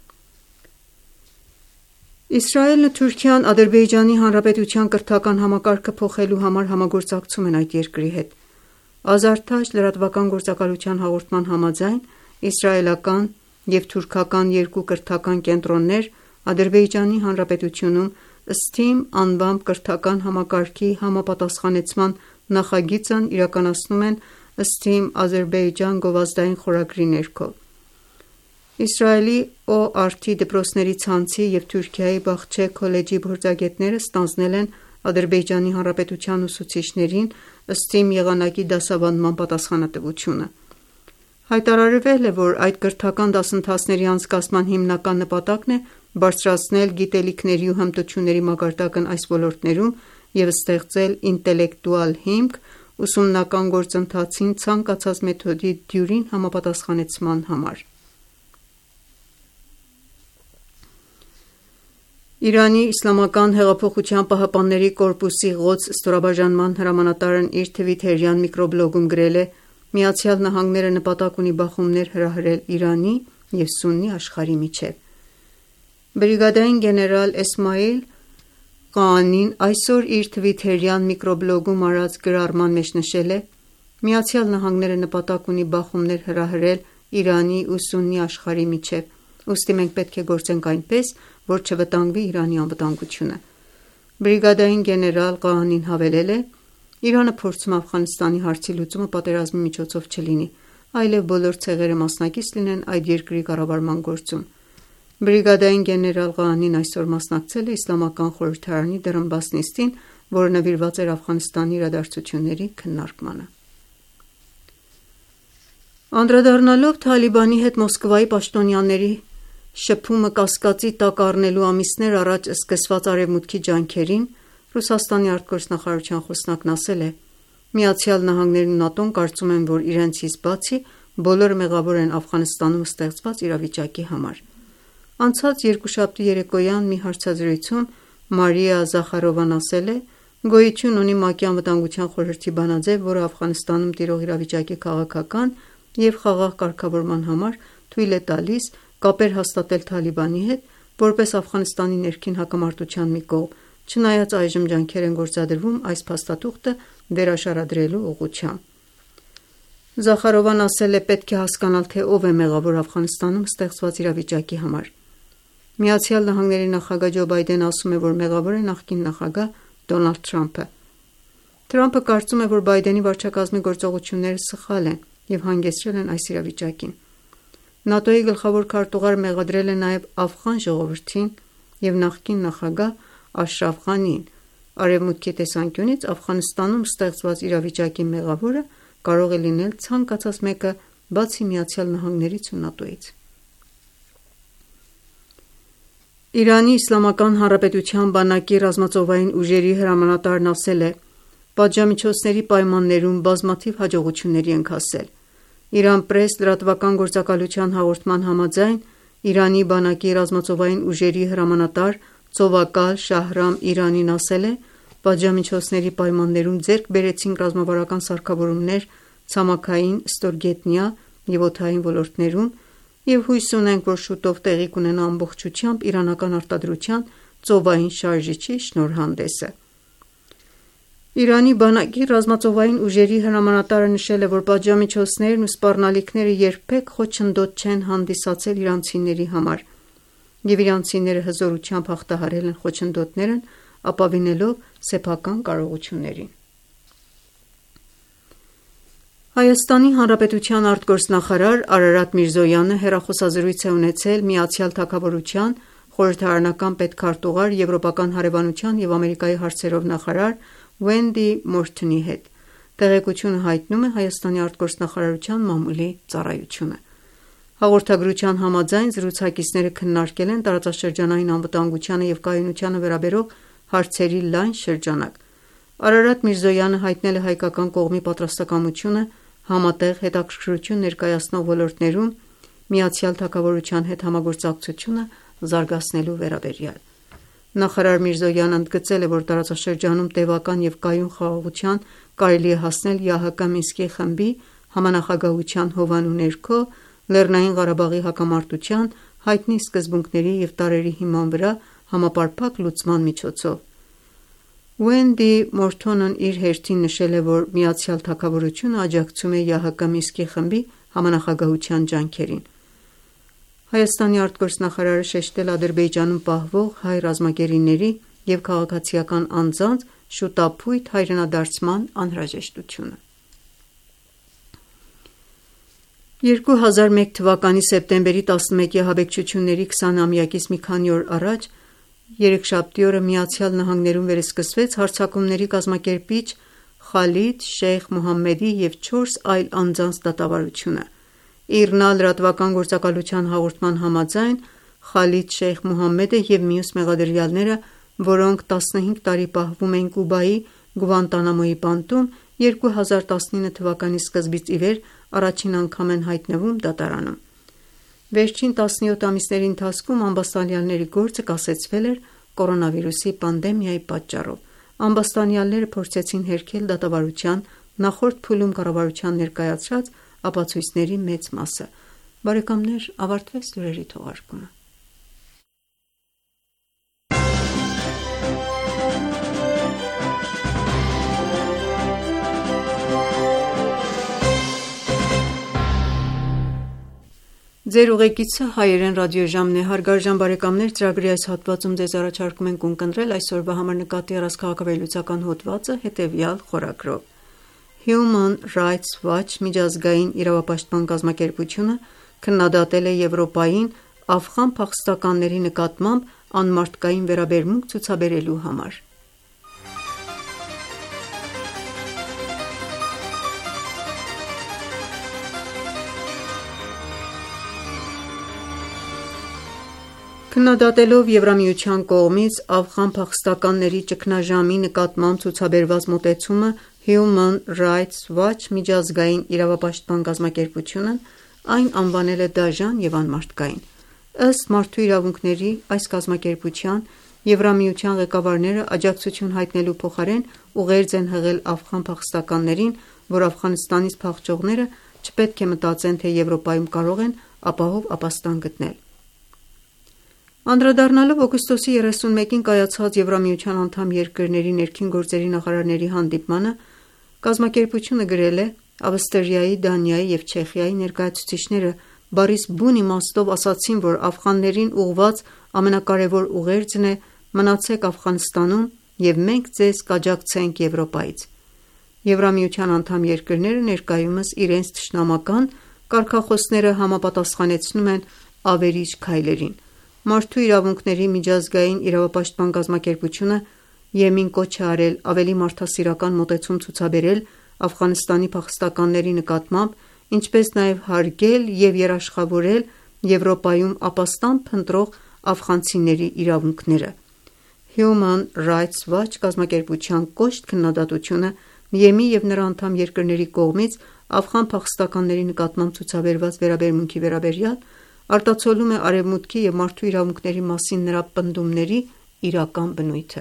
Իսրայելն ու Թուրքիան Ադրբեջանի Հանրապետության կրթական համակարգը փոխելու համար համագործակցում են այդ երկրի հետ։ Ազարթաջ լրատվական գործակալության հաղորդման համաձայն, իսրայելական և թուրքական երկու կրթական կենտրոններ Ադրբեջանի Հանրապետությունում ըսթիմ անվամբ կրթական համակարգի համապատասխանեցման նախագիծն իրականացնում են ըսթիմ Ադրբեջան գովազդային խորագրի ներքո։ Իսրայելի Օ Ար Թի դպրոցների ցանցի և Թուրքիայի Բաղչե քոլեջի փորձագետները ստանձնել են Ադրբեջանի Հանրապետության ուսուցիչներին ըստ եղանակի դասավանդման պատասխանատվությունը։ Հայտարարվել է, որ այդ կրթական դասընթացների անցկացման հիմնական նպատակն է բարձրացնել գիտելիքների ու հմտությունների մակարդակն այս ոլորտներում և ստեղծել ինտելեկտուալ հիմք ուսումնական գործընթացին ցանկացած մեթոդի դյուրին համապատասխանեցման համար։ Իրանի Իսլամական հեղափոխության պահապանների կորպուսի Ղոդս ստորաբաժանման հրամանատարն իր թվիթերյան միկրոբլոգում գրել է. «Միացյալ Նահանգները նպատակ ունի բախումներ հրահրել Իրանի և սուննի աշխարհի միջև»։ Բրիգադային գեներալ Էսմայիլ Ղաանին այսօր իր թվիթերյան միկրոբլոգում արած գրառման մեջ նշել է. «Միացյալ Նահանգները նպատակ ունի բախումներ հրահրել Իրանի ու սուննի աշխարհի միջև, ուստի մենք պետք է գործենք այնպես, որ չվտանգվի Իրանի անվտանգությունը»։ Բրիգադային գեներալ Ղաանին հավելել է. «Իրանը փորձում է Աֆղանստանի հարցի լուծումը պատերազմի միջոցով չլինի, այլև բոլոր ցեղերը մասնակից լինեն այդ երկրի կառավարման գործում»։ Բրիգադային գեներալ Ղաանին այսօր մասնակցել է Իսլամական խորհրդարանի դռնբաց նիստին, որը նվիրված էր Աֆղանստանի իրադարձությունների քննարկմանը։ Անդրադառնալով Թալիբանի հետ Մոսկվայի պաշտոնյաների շփումը կասկածի տակ առնելու ամիսներ առաջ սկսված Արևմուտքի ջանքերին, Ռուսաստանի արտգործնախարարության խոսնակն ասել է. «Միացյալ Նահանգներն ու ՆԱՏՕ-ն կարծում են, որ իրենցից բացի բոլորը մեղավոր են Աֆղանստանում ստեղծված իրավիճակի համար»։ Անցած երկուշաբթի երեկոյան մի հարցազրույցում Մարիա Զախարովան ասել է. «Գոյություն ունի ՄԱԿ-ի Անվտանգության խորհրդի բանաձև, որը Աֆղանստանում տիրող իրավիճակի քաղաքական և խաղաղ կարգավորման համար թույլ է տալիս կապեր հաստատել Թալիբանի հետ, որպես Աֆղանստանի ներքին հակամարտության մի կողմ, չնայած այժմ ջանքեր են գործադրվում այս փաստաթուղթը վերաշարադրելու ուղղությամբ»։ Զախարովան ասել է. «Պետք է հասկանալ, թե ով է մեղավոր Աֆղանստանում ստեղծված իրավիճակի համար։ ԱՄՆ նախագահ Ջո Բայդենը ասում է, որ մեղավոր է նախկին նախագահ Դոնալդ Թրամփը։ Թրամփը կարծում է, որ Բայդենի վարչակազմի գործողությունները սխալ են և հանգեցրել են այս իրավիճակին։ ՆԱՏՕ-ի գլխավոր քարտուղար մեղադրել է նաև աֆղան ժողովրդին և նախկին նախագահ Աշրաֆ Ղանիին։ Արևմուտքի տեսանկյունից Աֆղանստանում ստեղծված իրավիճակի մեղավորը կարող է լինել ցանկացած մեկը, բացի ԱՄՆ-ից ու ՆԱՏՕ-ից»։ Իրանի Իսլամական Հանրապետության բանակի ռազմածովային ուժերի հրամանատարն ասել է. «Պատժամիջոցների պայմաններում բազմաթիվ հաջողությունների ենք հասել»։ Իրանպրես լրատվական գործակալության հաղորդման համաձայն Իրանի բանակի ռազմածովային ուժերի հրամանատար ծովակալ Շահրամ Իրանին ասել է. «Պատժամիջոցների պայմաններում ձեռք բերեցինք ռազմավարական սարքավորումներ ցամաքային, ստորգետնյա և օդային ոլորտներում և հույս ունենք, որ շուտով տեղի կունենա ամբողջությամբ իրանական արտադրության ծովային շարժիչի շնորհանդեսը»։ Իրանի բանակի ռազմածովային ուժերի հրամանատարը նշել է, որ պատժամիջոցներն ու սպառնալիքները երբեք խոչընդոտ չեն հանդիսացել իրանցիների համար, և իրանցիները հզորությամբ հաղթահարել են խոչընդոտներն ապավինելով սեփական կարողություններին։ Հայաստանի Հանրապետության արտգործնախարար Արարատ Միրզոյանը հեռախոսազրույց է ունեցել Միացյալ Թագավորության խորհրդարանական պետքարտուղար, եվրոպական հարևանության և Ամերիկայի հարցերով նախարար Ուենդի Մորթոնի հետ։ Տեղեկությունը հայտնում է Հայաստանի արտգործնախարարության մամուլի ծառայությունը։ Հաղորդագրության համաձայն զրուցակիցները քննարկել են տարածաշրջանային անվտանգությանը և կայունությանը վերաբերող հարցերի լայն շրջանակ։ Արարատ Միրզոյանը հայտնել է հայկական կողմի պատրաստակամությունը համատեղ հետաքրքրություն ներկայացնող ոլորտներում Միացյալ Թագավորության հետ համագործակցությունը զարգացնելու վերաբերյալ։ Նախարար Միրզոյանը ընդգծել է, որ տարածաշրջանում տևական և կայուն խաղաղության կարելի է հասնել ԵԱՀԿ Մինսկի խմբի համանախագահության հովանու ներքո Լեռնային Ղարաբաղի հակամարտության հայտնի սկզբունքների և տարրերի հիման վրա համապարփակ լուծման միջոցով։ Ուենդի Մորթոնն իր հերթին նշել է, որ Միացյալ Թագավորությունը աջակցում է ԵԱՀԿ Մինսկի խմբի համանախագահության ջանքերին։ Հայաստանի արտգործնախարարը շեշտել է Ադրբեջանում պահվող հայ ռազմագերիների և քաղաքացիական անձանց շուտափույթ հայրենադարձման անհրաժեշտությունը։ երկու հազար մեկ թվականի սեպտեմբերի տասնմեկի ահաբեկչությունների քսանամյակից մի քանի օր առաջ երեքշաբթի օրը Միացյալ Նահանգներում վերսկսվեց հարձակումների կազմակերպիչ Խալիդ Շեյխ Մոհամմեդի և չորս այլ անձանց դատավարությունը։ ԻՌՆԱ լրատվական գործակալության հաղորդման համաձայն Խալիդ Շեյխ Մոհամմեդը և մյուս մեղադրյալները, որոնք տասնհինգ տարի պահվում էին Կուբայի Գուանտանամոյի բանտում, երկու հազար տասնինը թվականի սկզբից ի վեր առաջին անգամ են հայտնվում դատարանում։ Վերջին տասնյոթ ամիսների ընթացքում ամբաստանյալների գործը կասեցվել էր կորոնավիրուսի պանդեմիայի պատճառով։ Ամբաստանյալները փորձեցին հերքել դատավարության նախորդ փուլում կառավարության ներկայացրած ապացույցների մեծ մասը։ Բարեկամներ, ավարտվեց լուրերի թողարկումը։ Ձեր ուղեկիցը հայերեն ռադիոժամն է, հարգարժան բարեկամներ, ծրագրի այս հատվածում ձեզ առաջարկում ենք ունկնդրել այսօրվա համար նկատի առած քաղաքավարության հոդվածը հետևյալ խորագրով։ Human Rights Watch միջազգային իրավապաշտպան կազմակերպությունը քննադատել է Եվրոպային աֆղան փախստականների նկատմամբ անմարդկային վերաբերմունք ցուցաբերելու համար։ Քննադատելով Եվրամիության կողմից աֆղան փախստականների ճգնաժամի նկատմամբ ցուցաբերված մոտեցումը, Human Rights Watch միջազգային իրավապաշտպան կազմակերպությունն այն անվանել է դաժան և անմարդկային։ Ըստ Մարդու իրավունքների այս կազմակերպության, Եվրամիության ղեկավարները աջակցություն հայտնելու փոխարեն ուղերձ են հղել աֆղան փախստականներին, որ Աֆղանստանից փախչողները չպետք է մտածեն, թե Եվրոպայում կարող են ապահով ապաստան գտնել։ Անդրադառնալով օգոստոսի երեսունմեկին կայացած Եվրամիության անդամ երկրների ներքին գործերի նախարարների հանդիպմանը, կազմակերպությունը գրել է. Ավստրիայի, Դանիայի և Չեխիայի ներկայացուցիչները բառից բուն իմաստով ասացին, որ աֆղաններին ուղղված ամենակարևոր ուղերձն է «Մնացեք Աֆղանստանում և մենք ձեզ կաջակցենք Եվրոպայից»։ Եվրամիության անդամ երկրները ներկայումս իրենց թշնամական կարգախոսները համապատասխանեցնում են ավերիչ քայլերին։ Մարդու իրավունքների միջազգային իրավապաշտպան կազմակերպությունը եմին կոչ է արել ավելի մարդասիրական մոտեցում ցուցաբերել Աֆղանստանի փախստականների նկատմամբ, ինչպես նաև հարգել և երաշխավորել Եվրոպայում ապաստան փնտրող աֆղանցիների իրավունքները։ Human Rights Watch կազմակերպության կոշտ քննադատությունը Եմի և նրա անդամ երկրների կողմից աֆղան փախստականների նկատմամբ ցուցաբերված վերաբերմունքի վերաբերյալ արտացոլում է Արևմուտքի և մարդու իրավունքների մասին նրա պնդումների իրական բնույթը։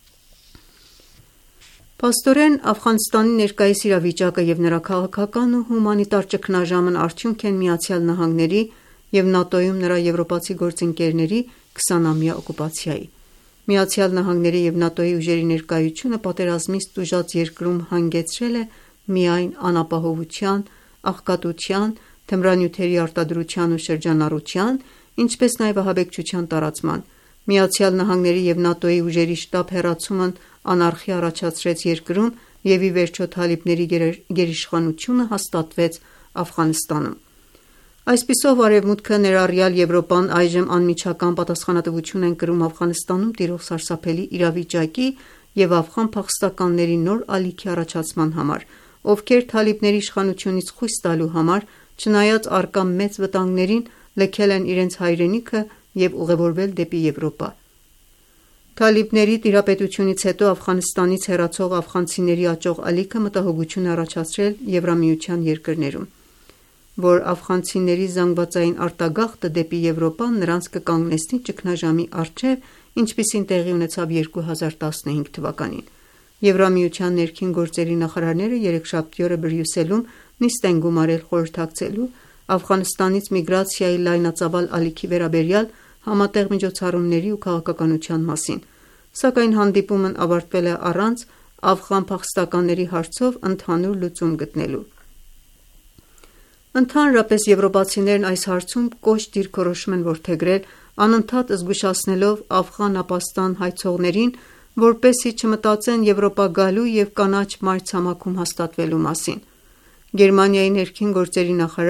Փաստորեն, Աֆղանստանի ներկայիս իրավիճակը և նրա քաղաքական ու հումանիտար ճգնաժամն արդյունք են ԱՄՆ-ի և ՆԱՏՕ-ում նրա եվրոպացի գործընկերների քսանամյա օկուպացիայի։ ԱՄՆ-ի և ՆԱՏՕ-ի ուժերի ներկայությունը պատերազմից տուժած երկրում հանգեցրել է միայն անապահովության, աղքատության, թմրանյութերի արտադրության ու շրջանառության, ինչպես նաև ահաբեկչության տարածման։ ԱՄՆ-ի և ՆԱՏՕ-ի ուժերի շտապ հեռացումն անարխիա առաջացրեց երկրում և ի վերջո թալիբների գերիշխանությունը հաստատվեց Աֆղանստանում։ Այսպիսով, Արևմուտքը, ներառյալ Եվրոպան, այժմ անմիջական պատասխանատվություն են կրում Աֆղանստանում տիրող սարսափելի իրավիճակի և աֆղան փախստականների նոր ալիքի առաջացման համար, ովքեր թալիբների իշխանությունից խույս տալու համար, չնայած առկա մեծ վտանգներին, լքել են իրենց հայրենիքը և ուղևորվել դեպի Եվրոպա։ Թալիբների տիրապետությունից հետո Աֆղանստանից հեռացող աֆղանցիների աճող ալիքը մտահոգություն է առաջացրել Եվրամիության երկրներում, որ աֆղանցիների զանգվածային արտագաղթը դեպի Եվրոպա նրանց կկանգնեցնի ճգնաժամի առջև, ինչպիսին տեղի ունեցավ երկու հազար տասնհինգ թվականին։ Եվրամիության ներքին գործերի նախարարները երեքշաբթի օրը Բրյուսելում նիստ են գումարել խորհրդակցելու Աֆղանստանից միգրացիայի լայնածավալ ալիքի վերաբերյալ համատեղ միջոցառումների ու քաղաքականության մասին, սակայն հանդիպումն ավարտվել է առանց աֆղան փախստականների հարցով ընդհանուր լուծում գտնելու։ Ընդհանրապես, եվրոպացիներն այս հարցում կոշտ դիրքորոշում են որդեգրել, անընդհատ զգուշացնելով աֆղան ապաստան հայցողներին, որպեսզի չմտածեն Եվրոպա գալու և կանաչ մայրցամաքում հաստատվելու մասին։ Գերմանիայի ներքին գործերի նախարար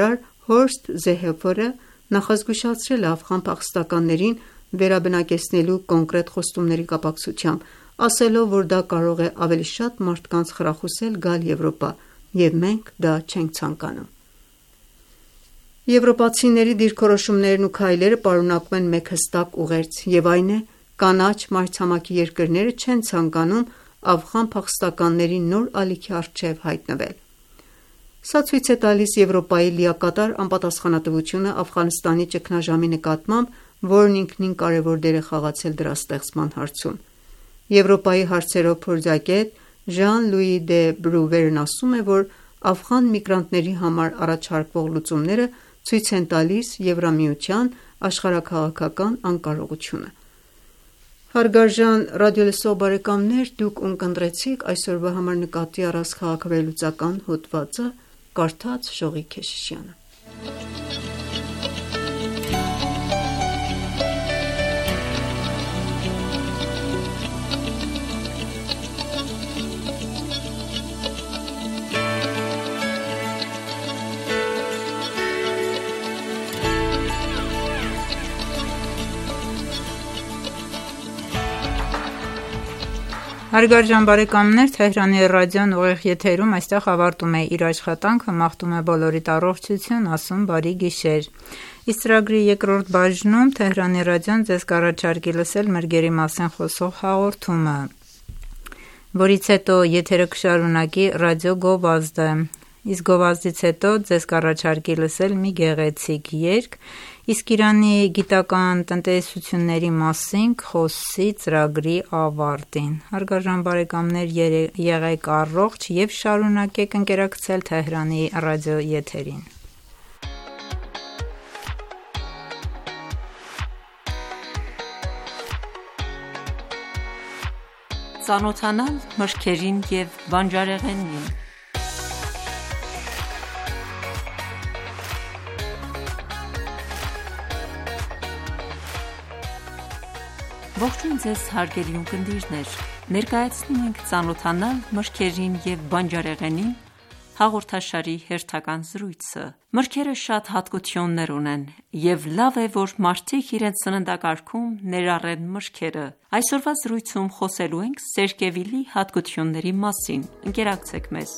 Հորստ Զեհեֆորը նախազգուշացրել է աֆղան փախստականներին վերաբնակեցնելու կոնկրետ խոստումների կապակցությամբ, ասելով, որ դա կարող է ավելի շատ մարդկանց խրախուսել գալ Եվրոպա, և մենք դա չենք ցանկանում։ Եվրոպացիների դիրքորոշումներն ու քայլերը պարունակում են մեկ հստակ ուղերձ, և այն է՝ կանաչ մայրցամաքի երկրները չեն ցանկանում աֆղան փախստականների նոր ալիքի առջև հայտնվել։ Սա ցույց է տալիս Եվրոպայի լիակատար անպատասխանատվությունը Աֆղանստանի ճգնաժամի նկատմամբ, որն ինքնին կարևոր դեր է խաղացել դրա ստեղծման հարցում։ Եվրոպայի հարցերով փորձագետ Ժան-Լուի դե Բրուվերն ասում է, որ աֆղան միգրանտների համար առաջարկվող լուծումները ցույց են տալիս Եվրամիության աշխարհաքաղաքական անկարողությունը։ Հարգարժան ռադիոլսող բարեկամներ, դուք ունկնդրեցիք այսօրվա համար նկատի առած քաղաքավերլուծական հոդվածը, կարդաց Ժողիկ Քեշիշյանը։ Հարգարժան բարեկամներ, Թեհրանի ռադիոն ուղիղ եթերում այստեղ ավարտում է իր աշխատանքը, մաղթում է բոլորիդ առողջություն, ասում բարի գիշեր։ Իսկ ծրագրի երկրորդ բաժնում Թեհրանի ռադիոն ձեզ կառաջարկի լսել մրգերի մասին խոսող հաղորդումը, որից հետո եթերը կշարունակի ռադիո գովազդը, իսկ գովազդից հետո ձեզ կառաջարկի լսել մի գեղեցիկ երգ, իսկ Իրանի գիտական տնտեսությունների մասին խոսի ծրագրի ավարտին։ Հարգարժան բարեկամներ, եղեք առողջ և շարունակեք ընկերակցել Թեհրանի ռադիո եթերին։ Ծանոթանալ մրգերին և բանջարեղենին։ Ողջույն ձեզ հարգելի ունկնդիրներ, ներկայացնում ենք ծանոթանալ մրգերին և բանջարեղենին հաղորդաշարի հերթական զրույցը։ Մրգերը շատ հատկություններ ունեն, և լավ է, որ մարդիկ իրենց սննդակարգում ներառեն մրգերը։ Այսօրվա զրույցում խոսելու ենք սերկևիլի հատկությունների մասին։ Ընկերակցեք մեզ։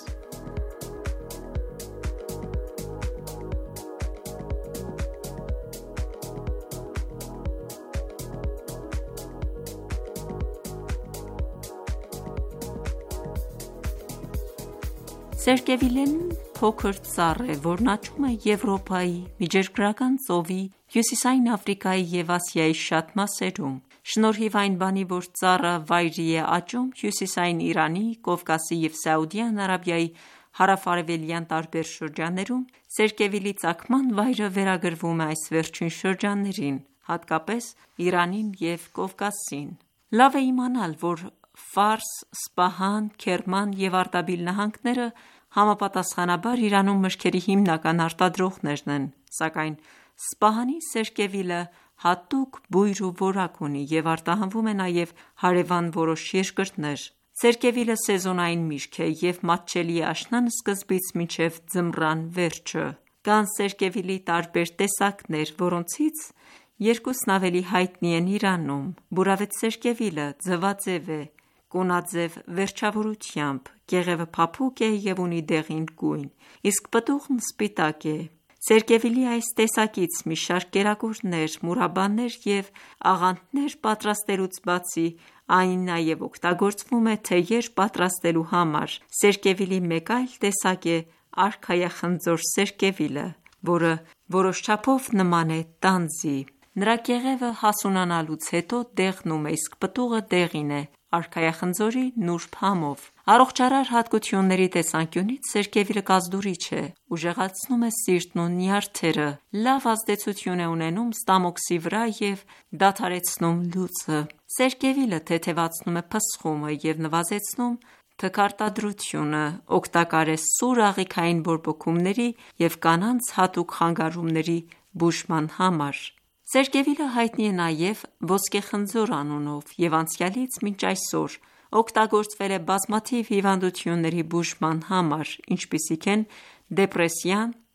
Սերկևիլին փոքր ծառ է, որն աճում է Եվրոպայի, Միջերկրական ծովի, Հյուսիսային Աֆրիկայի և Ասիայի շատ մասերում։ Շնորհիվ այն բանի, որ ծառը վայրի է աճում հյուսիսային Իրանի, Կովկասի և Սաուդյան Արաբիայի հարավ-արևելյան տարբեր շրջաններում, սերկևիլի ծագման վայրը վերագրվում է այս վերջին շրջաններին, հատկապես Իրանին և Կովկասին։ Լավ է իմանալ, որ Ֆարս, Սպահան, Քերման և Արտաբիլ նահանգները համապատասխանաբար Իրանում մրգերի հիմնական արտադրողներն են, սակայն Սպահանի սերկևիլը հատուկ բույր ու որակ ունի և արտահանվում է նաև հարևան որոշ երկրներ։ Սերկևիլը սեզոնային միրգ է և մատչելի է աշնան սկզբից մինչև ձմռան վերջը։ Կան սերկևիլի տարբեր տեսակներ, որոնցից երկուսն ավելի հայտնի են Իրանում։ Բուրավետ սերկևիլը ձվաձև է, կոնաձև վերջավորությամբ, կեղևը փափուկ է և ունի դեղին գույն, իսկ պտուղն սպիտակ է։ Սերկևիլի այս տեսակից մի շարք կերակուրներ, մուրաբաներ և աղանդներ պատրաստելուց բացի, այն նաև օգտագործվում է թեյեր պատրաստելու համար։ Սերկևիլի մեկ այլ տեսակ է արքայախնձոր սերկևիլը, որը որոշ չափով նման է տանձի։ Նրա կեղևը հասունանալուց հետո դեղնում է, իսկ պտուղը դեղին է արքայախնձորի նուրբ համով։ Առողջարար հատկությունների տեսանկյունից սերկևիլը կազդուրիչ է, ուժեղացնում է սիրտն ու նյարդերը, լավ ազդեցություն է ունենում ստամոքսի վրա և դադարեցնում լուծը։ Սերկևիլը թեթևացնում է փսխումը և նվազեցնում թքարտադրությունը, օգտակար է սուր աղիքային բորբոքումների և կանանց հատուկ խանգարումների բուժման համար։ Սերկևիլը հայտնի է նաև ոսկեխնձոր անունով և անցյալից մինչ այսօր օգտագործվել է բազմաթիվ հիվանդությունների բուժման համար, ինչպիսիք են դեպրեսիան,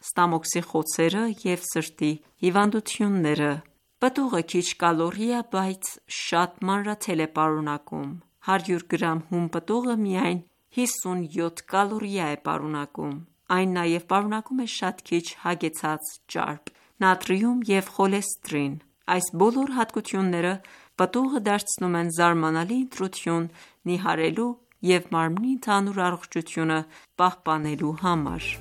ստամոքսի խոցերը և սրտի հիվանդությունները։ Պտուղը քիչ կալորի է, բայց շատ մանրաթել է պարունակում։ հարյուր գրամ հում պտուղը միայն հիսունյոթ կալորիա է պարունակում։ Այն նաև պարունակում է շատ քիչ հագեցած ճարպ, նատրիում և խոլեստրին։ Այս բոլոր հատկությունները պտուղը դարձնում են զարմանալի ընտրություն նիհարելու և մարմնի ընդհանուր առողջությունը պահպանելու համար։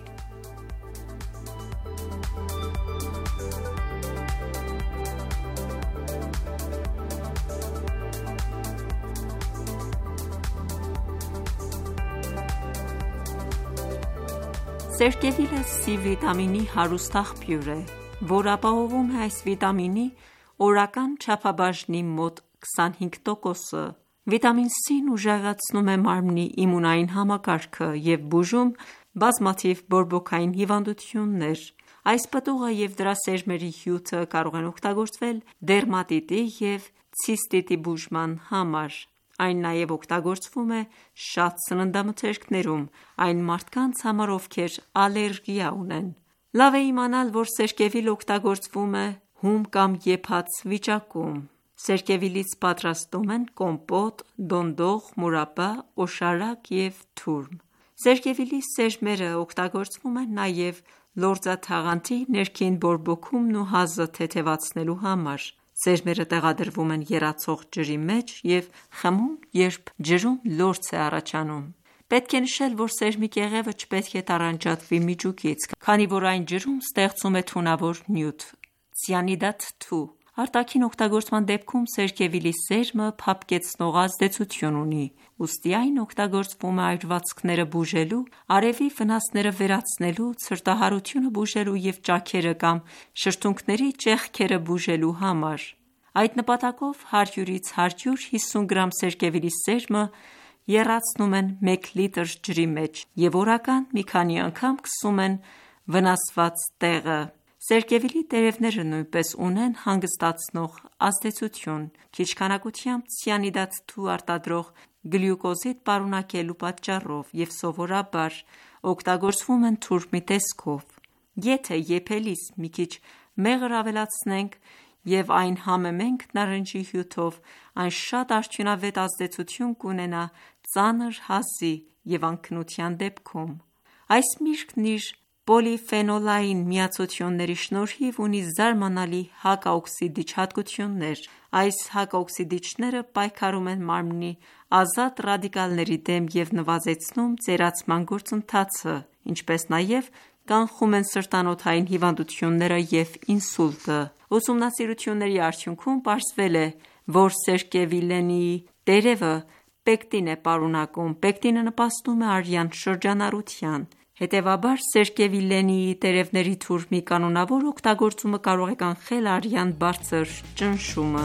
Սերկևիլը C վիտամինի հարուստ աղբյուր է, որ ապահովում է այս վիտամինի օրական չափաբաժնի մոտ քսանհինգ տոկոսը։ Վիտամին C-ն ուժեղացնում է մարմնի իմունային համակարգը և բուժում բազմաթիվ բորբոքային հիվանդություններ։ Այս պտուղը և դրա սերմերի հյութը կարող են օգտագործվել դերմատիտի և ցիստիտի բուժման համար։ Այն նաև օգտագործվում է շատ սննդամթերքներում այն մարդկանց համար, ովքեր ալերգիա ունեն։ Լավ է իմանալ, որ սերկևիլը օգտագործվում է հում կամ եփած վիճակում։ Սերկևիլից պատրաստում են կոմպոտ, դոնդող, մուրաբա, օշարակ և թուրմ։ Սերկևիլի սերմերը օգտագործվում են նաև լորձաթաղանթի ներքին բորբոքումն ու հազը թեթևացնելու համար։ Սերմերը տեղադրվում են եռացող ջրի մեջ և խմում, երբ ջրում լորձ է առաջանում։ Պետք է նշել, որ սերմի կեղևը չպետք է տառանջատվի միջուկից, քանի որ այն ջրում ստեղծում է թունավոր նյութ՝ ցիանիդաթթու։ Արտաքին օգտագործման դեպքում սերկևիլի սերմը փափկեցնող ազդեցություն ունի, ուստի այն օգտագործվում է այրվածքները բուժելու, արևի վնասները վերացնելու, ցրտահարությունը բուժելու և ճաքերը կամ շրթունքների ճեղքերը բուժելու համար։ Այդ նպատակով հարյուրից հարյուր հիսուն գրամ սերկևիլի սերմը եռացնում են մեկ լիտր ջրի մեջ և օրական մի քանի անգամ քսում են վնասված տեղը։ Սերկևիլի տերևները նույնպես ունեն հանգստացնող ազդեցություն՝ քիչ քանակությամբ ցիանիդաթթու արտադրող գլյուկոզիդ պարունակելու պատճառով և սովորաբար օգտագործվում են թուրմի տեսքով։ Եթե եփելիս մի քիչ մեղր ավելացնենք և այն համեմենք նարնջի հյութով, այն շատ արդյունավետ ազդեցություն կունենա ծանր հազի և անքնության դեպքում։ Այս միրգն իր պոլիֆենոլային միացությունների շնորհիվ ունի զարմանալի հակաօքսիդիչ հատկություններ։ Այս հակաօքսիդիչները պայքարում են մարմնի ազատ ռադիկալների դեմ և նվազեցնում ծերացման գործընթացը, ինչպես նաև կանխում են սրտանոթային հիվանդությունները և ինսուլտը։ Ուսումնասիրությունների արդյունքում պարզվել է, որ սերկևիլենիի տերևը պեկտին է պարունակում։ Պեկտինը նպաստում է արյան շրջանառության։ Հետևաբար, սերկևիլենիի տերևների թուրմի կանոնավոր օգտագործումը կարող է կանխել արյան բարձր ճնշումը։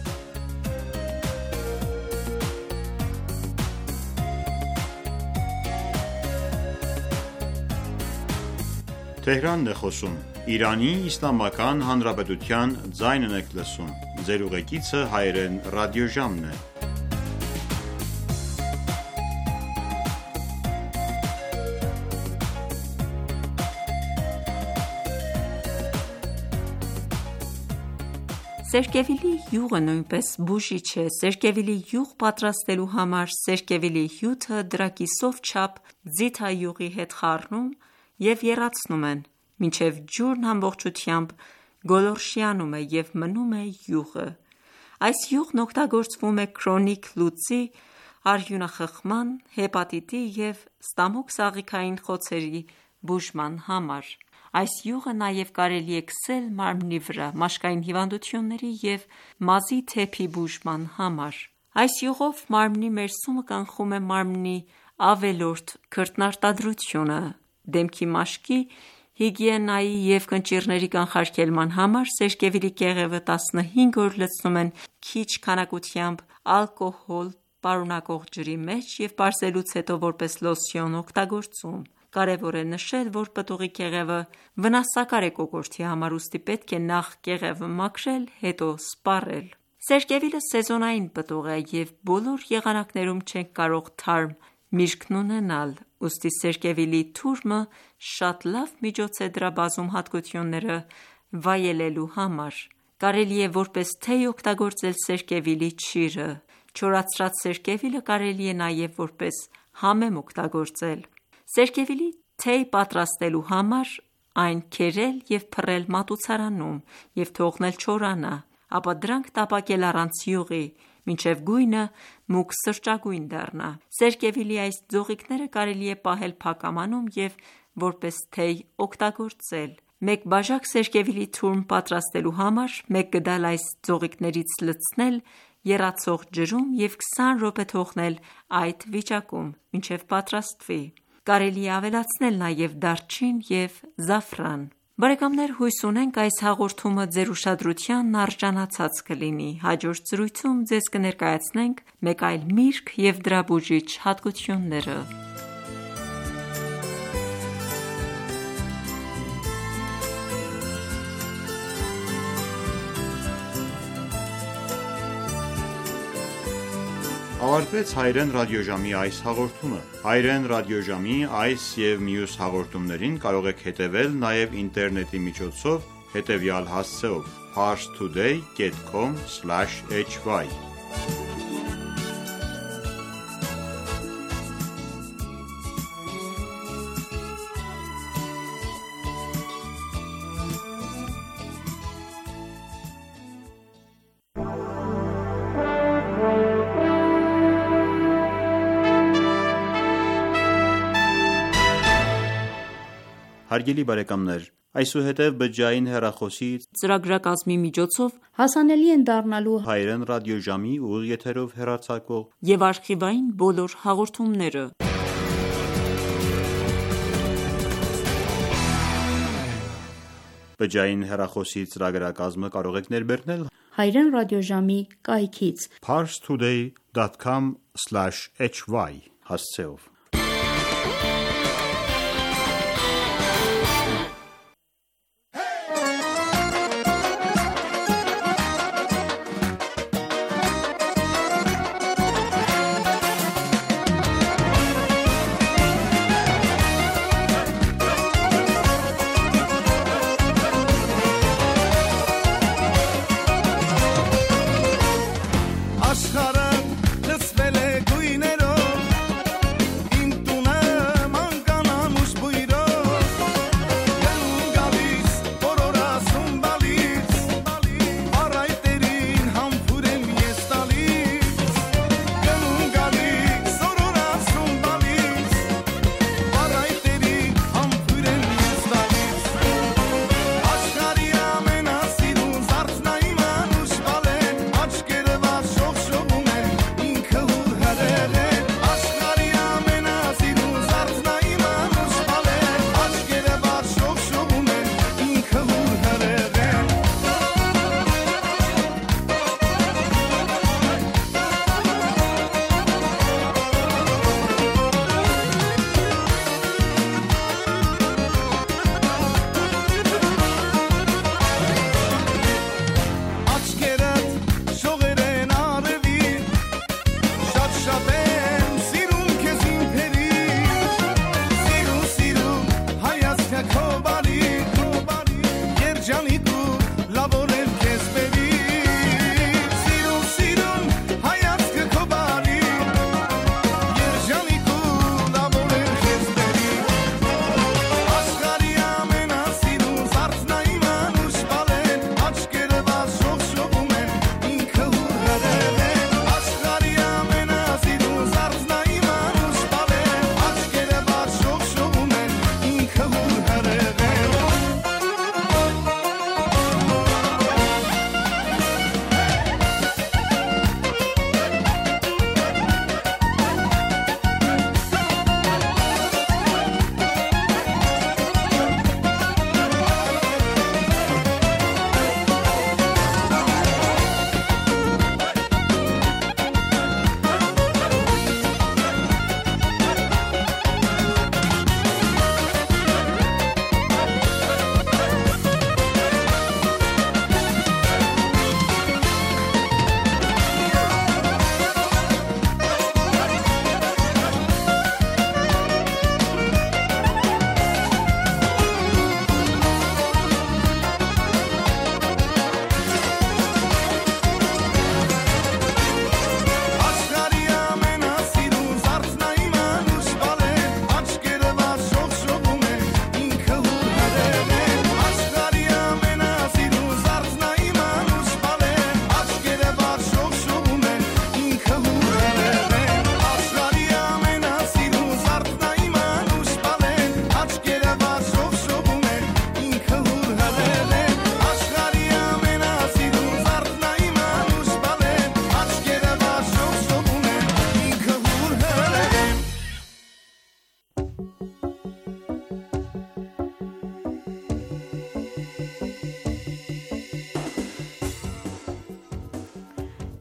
Սերկևիլի յուղը նույնպես բուժիչ է։ Սերկևիլի յուղ պատրաստելու համար սերկևիլի հյութը դրա կիսով չափ ձիթայուղի հետ խառնում և եռացնում են, մինչև ջուրն ամբողջությամբ գոլորշիանում է և մնում է յուղը։ Այս յուղն օգտագործվում է քրոնիկ լուծի, արյունախխման, հեպատիտի և ստամոքս աղիքային խոցերի բուժման համար։ Այս յուղը նաև կարելի է քսել մարմնի վրա մաշկային հիվանդությունների և մազի թեփի բուժման համար։ Այս յուղով մարմնի մերսումը կանխում է մարմնի ավելորդ քրտնարտադրությունը։ Դեմքի մաշկի, հիգիենայի և կնճիռների կանխարգելման համար սերկևիլի կեղևը տասնհինգ օր լցնում են քիչ քանակությամբ ալկոհոլ պարունակող ջրի մեջ և պարզելուց հետո որպես լոսյոն օգտագործում։ Կարևոր է նշել, որ պտուղի կեղևը վնասակար է կոկորդի համար, ուստի պետք է նախ կեղևը մաքրել, հետո սպառել։ Սերկևիլը սեզոնային պտուղ է և բոլոր եղանակներում չենք կարող թարմ միրգն ունենալ։ ուստի սերկևիլի թուրմը շատ լավ միջոց է դրա բազում հատկությունները վայելելու համար։ Կարելի է որպես թեյ օգտագործել սերկևիլի չիրը։ Չորացրած սերկևիլը կարելի է նաև որպես համեմ օգտագործել։ Սերկևիլի թեյ պատրաստելու համար այն քերել և փռել մատուցարանում և թողնել չորանա, ապա դրանք տապակել առանց յուղի, մինչև գույնը մուգ սրճագույն դառնա։ Սերկևիլի այս ձողիկները կարելի է պահել փակամանում և որպես թեյ օգտագործել։ Մեկ բաժակ սերկևիլի թուրմ պատրաստելու համար մեկ գդալ այս ձողիկներից լցնել եռացող ջրում և քսան րոպե թողնել այդ վիճակում, մինչև պատրաստվի։ Կարելի է ավելացնել նաև դարչին և զաֆրան։ Բարեկամներ, հույս ունենք այս հաղորդումը ձեր ուշադրությանն արժանացած կլինի։ Հաջորդ զրույցում ձեզ կներկայացնենք մեկ այլ միրգ և դրա բուժիչ հատկությունները։ Ավարտվեց հայերեն ռադիոժամի այս հաղորդումը։ Հայերեն ռադիոժամի այս և մյուս հաղորդումներին կարող եք հետևել նաև ինտերնետի միջոցով հետևյալ հասցեով՝ parstoday dot com slash h y Հարգելի բարեկամներ, այսուհետև բջջային հեռախոսի ծրագրակազմի միջոցով հասանելի են դառնալու հայերեն ռադիոժամի ուղիղ եթերով հեռարձակվող և արխիվային բոլոր հաղորդումները։ Բջջային հեռախոսի ծրագրակազմը կարող եք ներբեռնել հայերեն ռադիոժամի կայքից parstoday dot com slash h y հասցեով։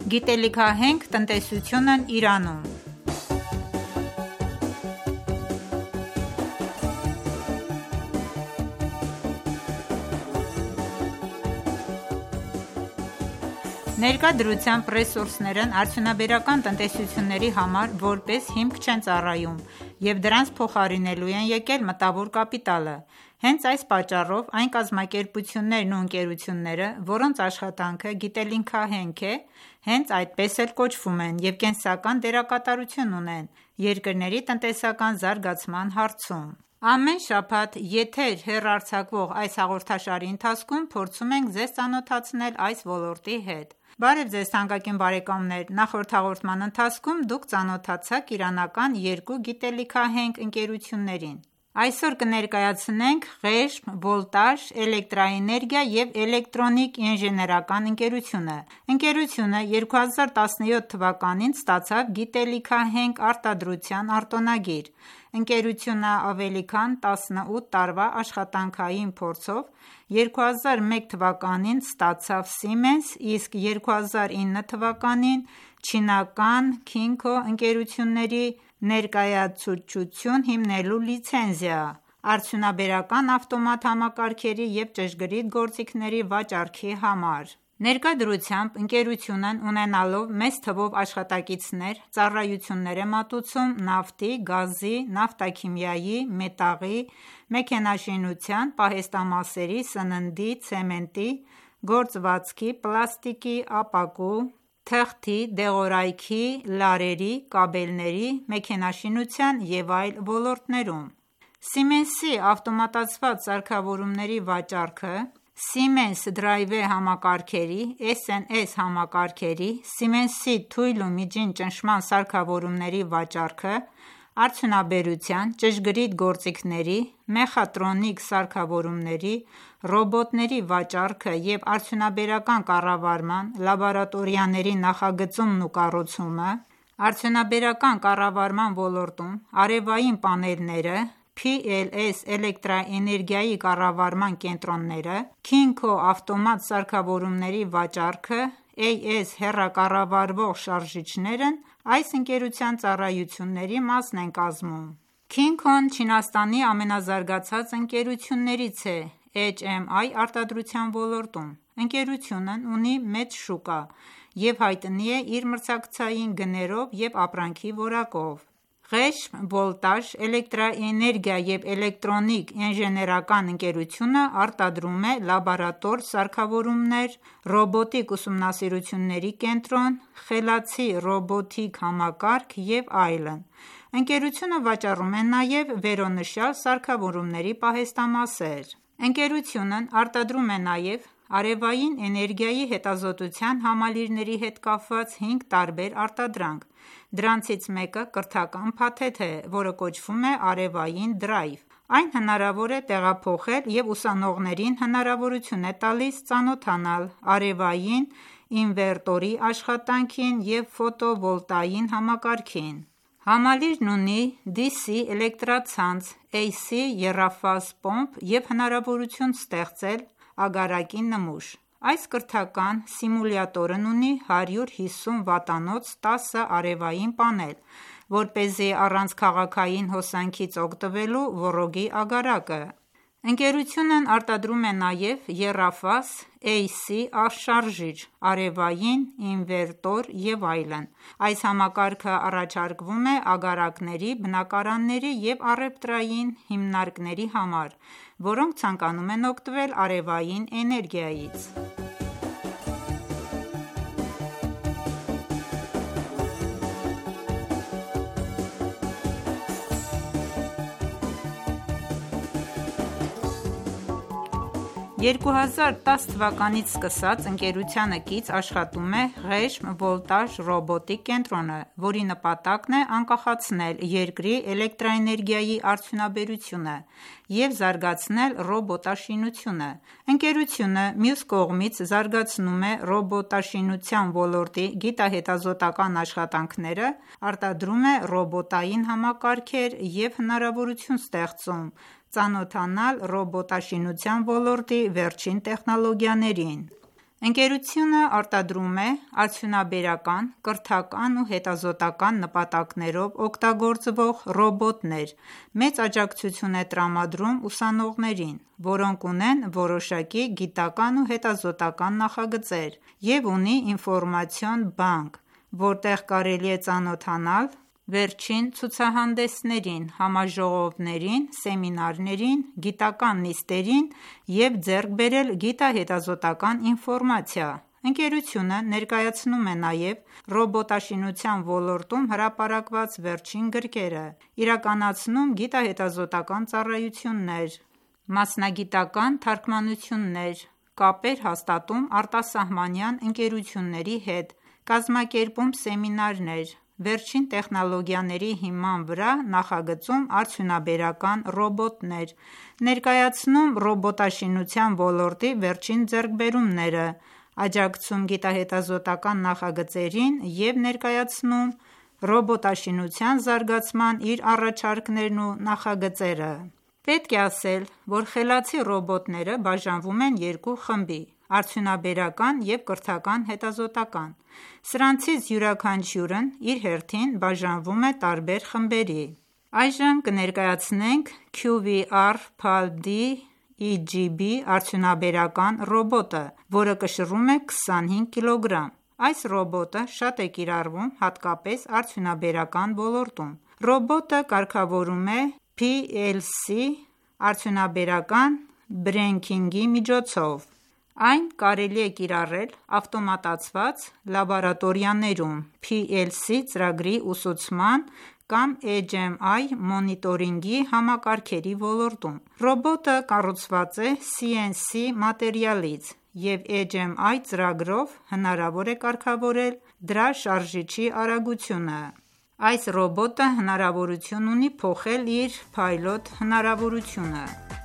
Գիտելիքահենք տնտեսությունն Իրանում։ Ներկա դրությամբ ռեսուրսներն արդյունաբերական տնտեսությունների համար որպես հիմք չեն ծառայում և դրանց փոխարինելու են եկել մտավոր կապիտալը։ Հենց այս պատճառով այն կազմակերպություններն ու ընկերությունները, որոնց աշխատանքը գիտելիքահենք է, հենց այդպես էլ կոչվում են և կենսական դերակատարություն ունեն երկրների տնտեսական զարգացման հարցում։ Ամեն շաբաթ եթեր հեռարձակվող այս հաղորդաշարի ընթացքում փորձում ենք ձեզ ծանոթացնել այս ոլորտի հետ։ Բարև ձեզ թանկագին բարեկամներ, նախորդ հաղորդման ընթացքում դուք ծանոթացաք իրանական երկու գիտելիքահենք ընկերություններին։ Այսօր կներկայացնենք «Ղեշմ Վոլտաժ էլեկտրաէներգիա և էլեկտրոնիկ ինժեներական ընկերությունը»։ Ընկերությունը երկու հազար տասնյոթ թվականին ստացավ գիտելիքահենք արտադրության արտոնագիր։ Ընկերությունը ավելի քան տասնութ տարվա աշխատանքային փորձով երկու հազար մեկ թվականին ստացավ Siemens, իսկ երկու հազար ինը թվականին չինական Kinko ընկերությունների ներկայացուցչություն հիմնելու լիցենզիա՝ արդյունաբերական ավտոմատ համակարգերի և ճշգրիտ գործիքների վաճառքի համար։ Ներկա դրությամբ ընկերությունն ունենալով մեծ թվով աշխատակիցներ, ծառայություններ է մատուցում նավթի, գազի, նավթաքիմիայի, մետաղի, մեքենաշինության, պահեստամասերի, սննդի, ցեմենտի, գործվածքի, պլաստիկի, ապակու, թղթի, դեղորայքի, լարերի, կաբելների, մեքենաշինության և այլ ոլորտներում։ Siemens-ի ավտոմատացված սարքավորումների վաճառքը, Siemens Drive համակարգերի, S N S համակարգերի, Siemens-ի թույլ ու միջին ճնշման սարքավորումների վաճառքը, արդյունաբերության, ճշգրիտ գործիքների, մեխատրոնիկ սարքավորումների, ռոբոտների վաճառքը և արդյունաբերական կառավարման լաբորատորիաների նախագծումն ու կառուցումը, արդյունաբերական կառավարման ոլորտում արևային պանելները, P L C էլեկտրաէներգիայի կառավարման կենտրոնները, Kinko ավտոմատ սարքավորումների վաճառքը, A S հեռակառավարվող շարժիչներն այս ընկերության ծառայությունների մասն են կազմում։ Kinko-ն Չինաստանի ամենազարգացած ընկերություններից է H M I արտադրության ոլորտում։ Ընկերությունն ունի մեծ շուկա և հայտնի է իր մրցակցային գներով և ապրանքի որակով։ Ղեշմ Վոլտաժ էլեկտրաէներգիա և էլեկտրոնիկ ինժեներական ընկերությունը արտադրում է լաբորատոր սարքավորումներ, ռոբոտիկ ուսումնասիրությունների կենտրոն, խելացի ռոբոթիկ համակարգ և այլն։ Ընկերությունը վաճառում է նաև վերոնշյալ սարքավորումների պահեստամասեր։ Ընկերությունն արտադրում է նաև արևային էներգիայի հետազոտության համալիրների հետ կապված հինգ տարբեր արտադրանք։ Դրանցից մեկը կրթական փաթեթ է, որը կոչվում է Արևային Drive։ Այն հնարավոր է տեղափոխել և ուսանողներին հնարավորություն է տալիս ծանոթանալ արևային ինվերտորի աշխատանքին և ֆոտովոլտային համակարգին։ Համալիրն ունի D C էլեկտրացանց, A C եռաֆազ պոմպ և հնարավորություն ստեղծել ագարակի նմուշ։ Այս կրթական սիմուլյատորն ունի հարյուր հիսուն վատանոց տասը արևային պանել, որպեսզի առանց քաղաքային հոսանքից օգտվելու ոռոգի ագարակը։ Ընկերությունն արտադրում է նաև եռաֆազ A C շարժիչ, արևային ինվերտոր և այլն։ Այս համակարգը առաջարկվում է ագարակների, բնակարանների և առևտրային հիմնարկների համար, որոնք ցանկանում են օգտվել արևային էներգիայից։ երկու հազար տաս թվականից սկսած ընկերությանը կից աշխատում է Ղեշմ Վոլտաժ ռոբոտիկ կենտրոնը, որի նպատակն է անկախացնել երկրի էլեկտրաէներգիայի արդյունաբերությունը և զարգացնել ռոբոտաշինությունը։ Ընկերությունը մյուս կողմից զարգացնում է ռոբոտաշինության ոլորտի գիտահետազոտական աշխատանքները, արտադրում է ռոբոտային համակարգեր և հնարավորություն ստեղծում ծանոթանալ ռոբոտաշինության ոլորտի վերջին տեխնոլոգիաներին։ Ընկերությունը արտադրում է արդյունաբերական, կրթական ու հետազոտական նպատակներով օգտագործվող ռոբոտներ, մեծ աջակցություն է տրամադրում ուսանողներին, որոնք ունեն որոշակի գիտական ու հետազոտական նախագծեր, և ունի ինֆորմացիոն բանկ, որտեղ կարելի է ծանոթանալ վերջին ցուցահանդեսներին, համաժողովներին, սեմինարներին, գիտական նիստերին և ձեռք բերել գիտահետազոտական ինֆորմացիա։ Ընկերությունը ներկայացնում է նաև ռոբոտաշինության ոլորտում հրապարակված վերջին գրքերը, իրականացնում գիտահետազոտական ծառայություններ, մասնագիտական թարգմանություններ, կապեր հաստատում արտասահմանյան ընկերությունների հետ, կազմակերպում սեմինարներ, վերջին տեխնոլոգիաների հիման վրա նախագծում արդյունաբերական ռոբոտներ, ներկայացնում ռոբոտաշինության ոլորտի վերջին ձեռքբերումները, աջակցում գիտահետազոտական նախագծերին և ներկայացնում ռոբոտաշինության զարգացման իր առաջարկներն ու նախագծերը։ Պետք է ասել, որ խելացի ռոբոտները բաժանվում են երկու խմբի՝ արդյունաբերական և կրթական հետազոտական։ Սրանցից յուրաքանչյուրն իր հերթին բաժանվում է տարբեր խմբերի։ Այժմ կներկայացնենք քյու վի առ Pal-D ի ջի բի արդյունաբերական ռոբոտը, որը կշռում է քսանհինգ կիլոգրամ։ Այս ռոբոտը շատ է կիրառվում հատկապես արդյունաբերական ոլորտում։ Ռոբոտը կարգավորում է փի էլ սի արդյունաբերական բրեյքինգի միջոցով։ Այն կարելի է կիրառել ավտոմատացված լաբորատորիաներում, փի էլ սի ծրագրի ուսուցման կամ էյչ էմ այ մոնիտորինգի համակարգերի ոլորտում։ Ռոբոտը կառուցված է սի են սի մատերիալից, և էյչ էմ այ ծրագրով հնարավոր է կարգավորել դրա շարժիչի արագությունը։ Այս ռոբոտը հնարավորություն ունի փոխել իր փայլոտ հնարավորությունը։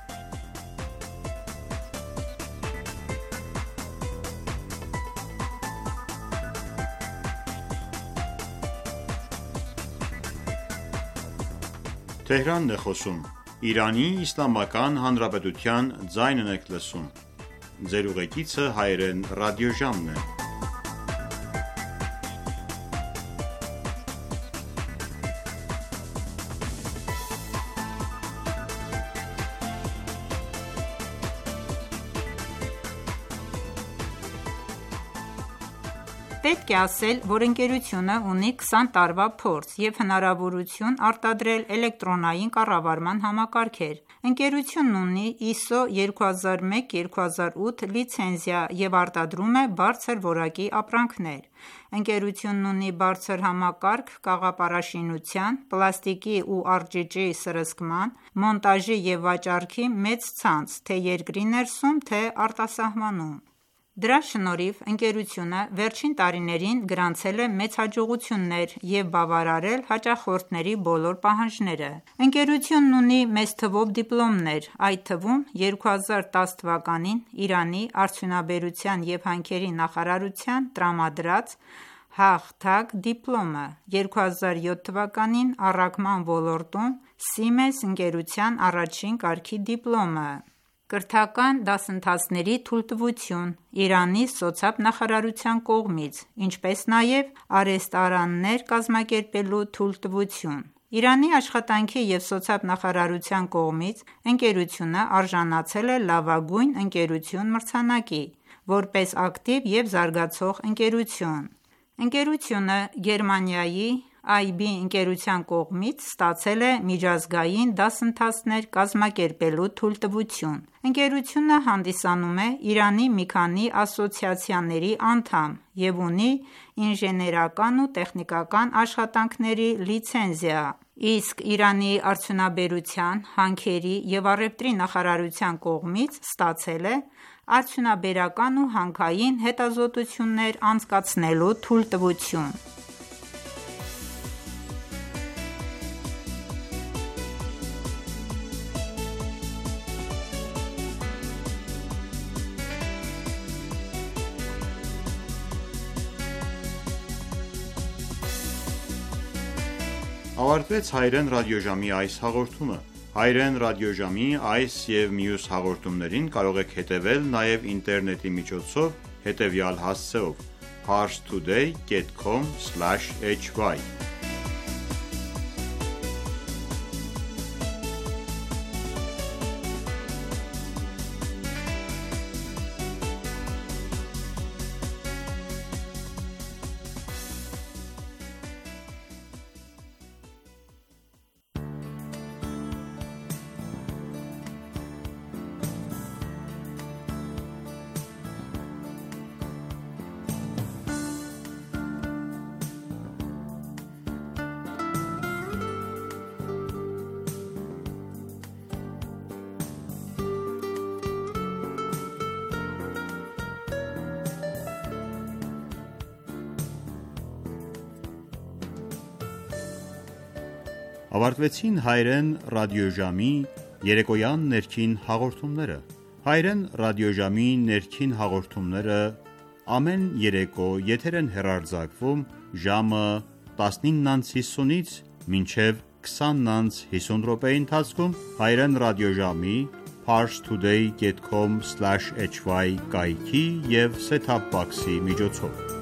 Պետք է ասել, որ ընկերությունը ունի քսան տարվա փորձ և հնարավորություն արտադրել էլեկտրոնային կառավարման համակարգեր։ Ընկերությունն ունի իսո երկու հազար մեկ երկու հազար ութ լիցենզիա և արտադրում է բարձր որակի ապրանքներ։ Ընկերությունն ունի բարձր համակարգ կաղապարաշինության, պլաստիկի ու արճիճի սրսկման, մոնտաժի և վաճառքի մեծ ցանց թե՛ երկրի ներսում, թե՛ արտասահմանում։ Դրա շնորհիվ ընկերությունը վերջին տարիներին գրանցել է մեծ հաջողություններ և բավարարել հաճախորդների բոլոր պահանջները։ Ընկերությունն ունի մեծ թվով դիպլոմներ, այդ թվում երկու հազար տաս թվականին Իրանի արդյունաբերության և հանքերի նախարարության տրամադրած «Հաղթակ» դիպլոմը, երկու հազար յոթ թվականին առաքման ոլորտում «Սիմենս» ընկերության առաջին կարգի դիպլոմը, կրթական դասընթացների թույլտվություն Իրանի սոցապ-նախարարության կողմից, ինչպես նաև արհեստարաններ կազմակերպելու թույլտվություն։ Իրանի աշխատանքի և սոցիալ նախարարության կողմից ընկերությունը արժանացել է լավագույն ընկերություն մրցանակի՝ որպես ակտիվ և զարգացող ընկերություն։ Ընկերությունը Գերմանիայի այ բի ընկերության կողմից ստացել է միջազգային դասընթացներ կազմակերպելու թույլտվություն։ Ընկերությունը հանդիսանում է Իրանի մի քանի ասոցիացիաների անդամ և ունի ինժեներական ու տեխնիկական աշխատանքների լիցենզիա, իսկ Իրանի արդյունաբերության, հանքերի և առևտրի նախարարության կողմից ստացել է արդյունաբերական ու հանքային հետազոտություններ անցկացնելու թույլտվություն։ Ավարտվեց հայրեն ռադիոժամի այս հաղորդումը։ Հայրեն ռադիոժամի այս և մյուս հաղորդումներին կարող եք հետևել նաև ինտերնետի միջոցով հետևյալ հասցեով՝ parstoday dot com slash h y: Ավարտվեցին հայերեն ռադիոժամի երեկոյան ներքին հաղորդումները։ Հայերեն ռադիոժամի ներքին հաղորդումները ամեն երեկո եթեր են հեռարձակվում ժամը տասնինը հիսունից մինչև քսանը հիսուն րոպեի ընթացքում հայերեն ռադիոժամի parstoday dot com slash h y կայքի և set-top box-ի միջոցով։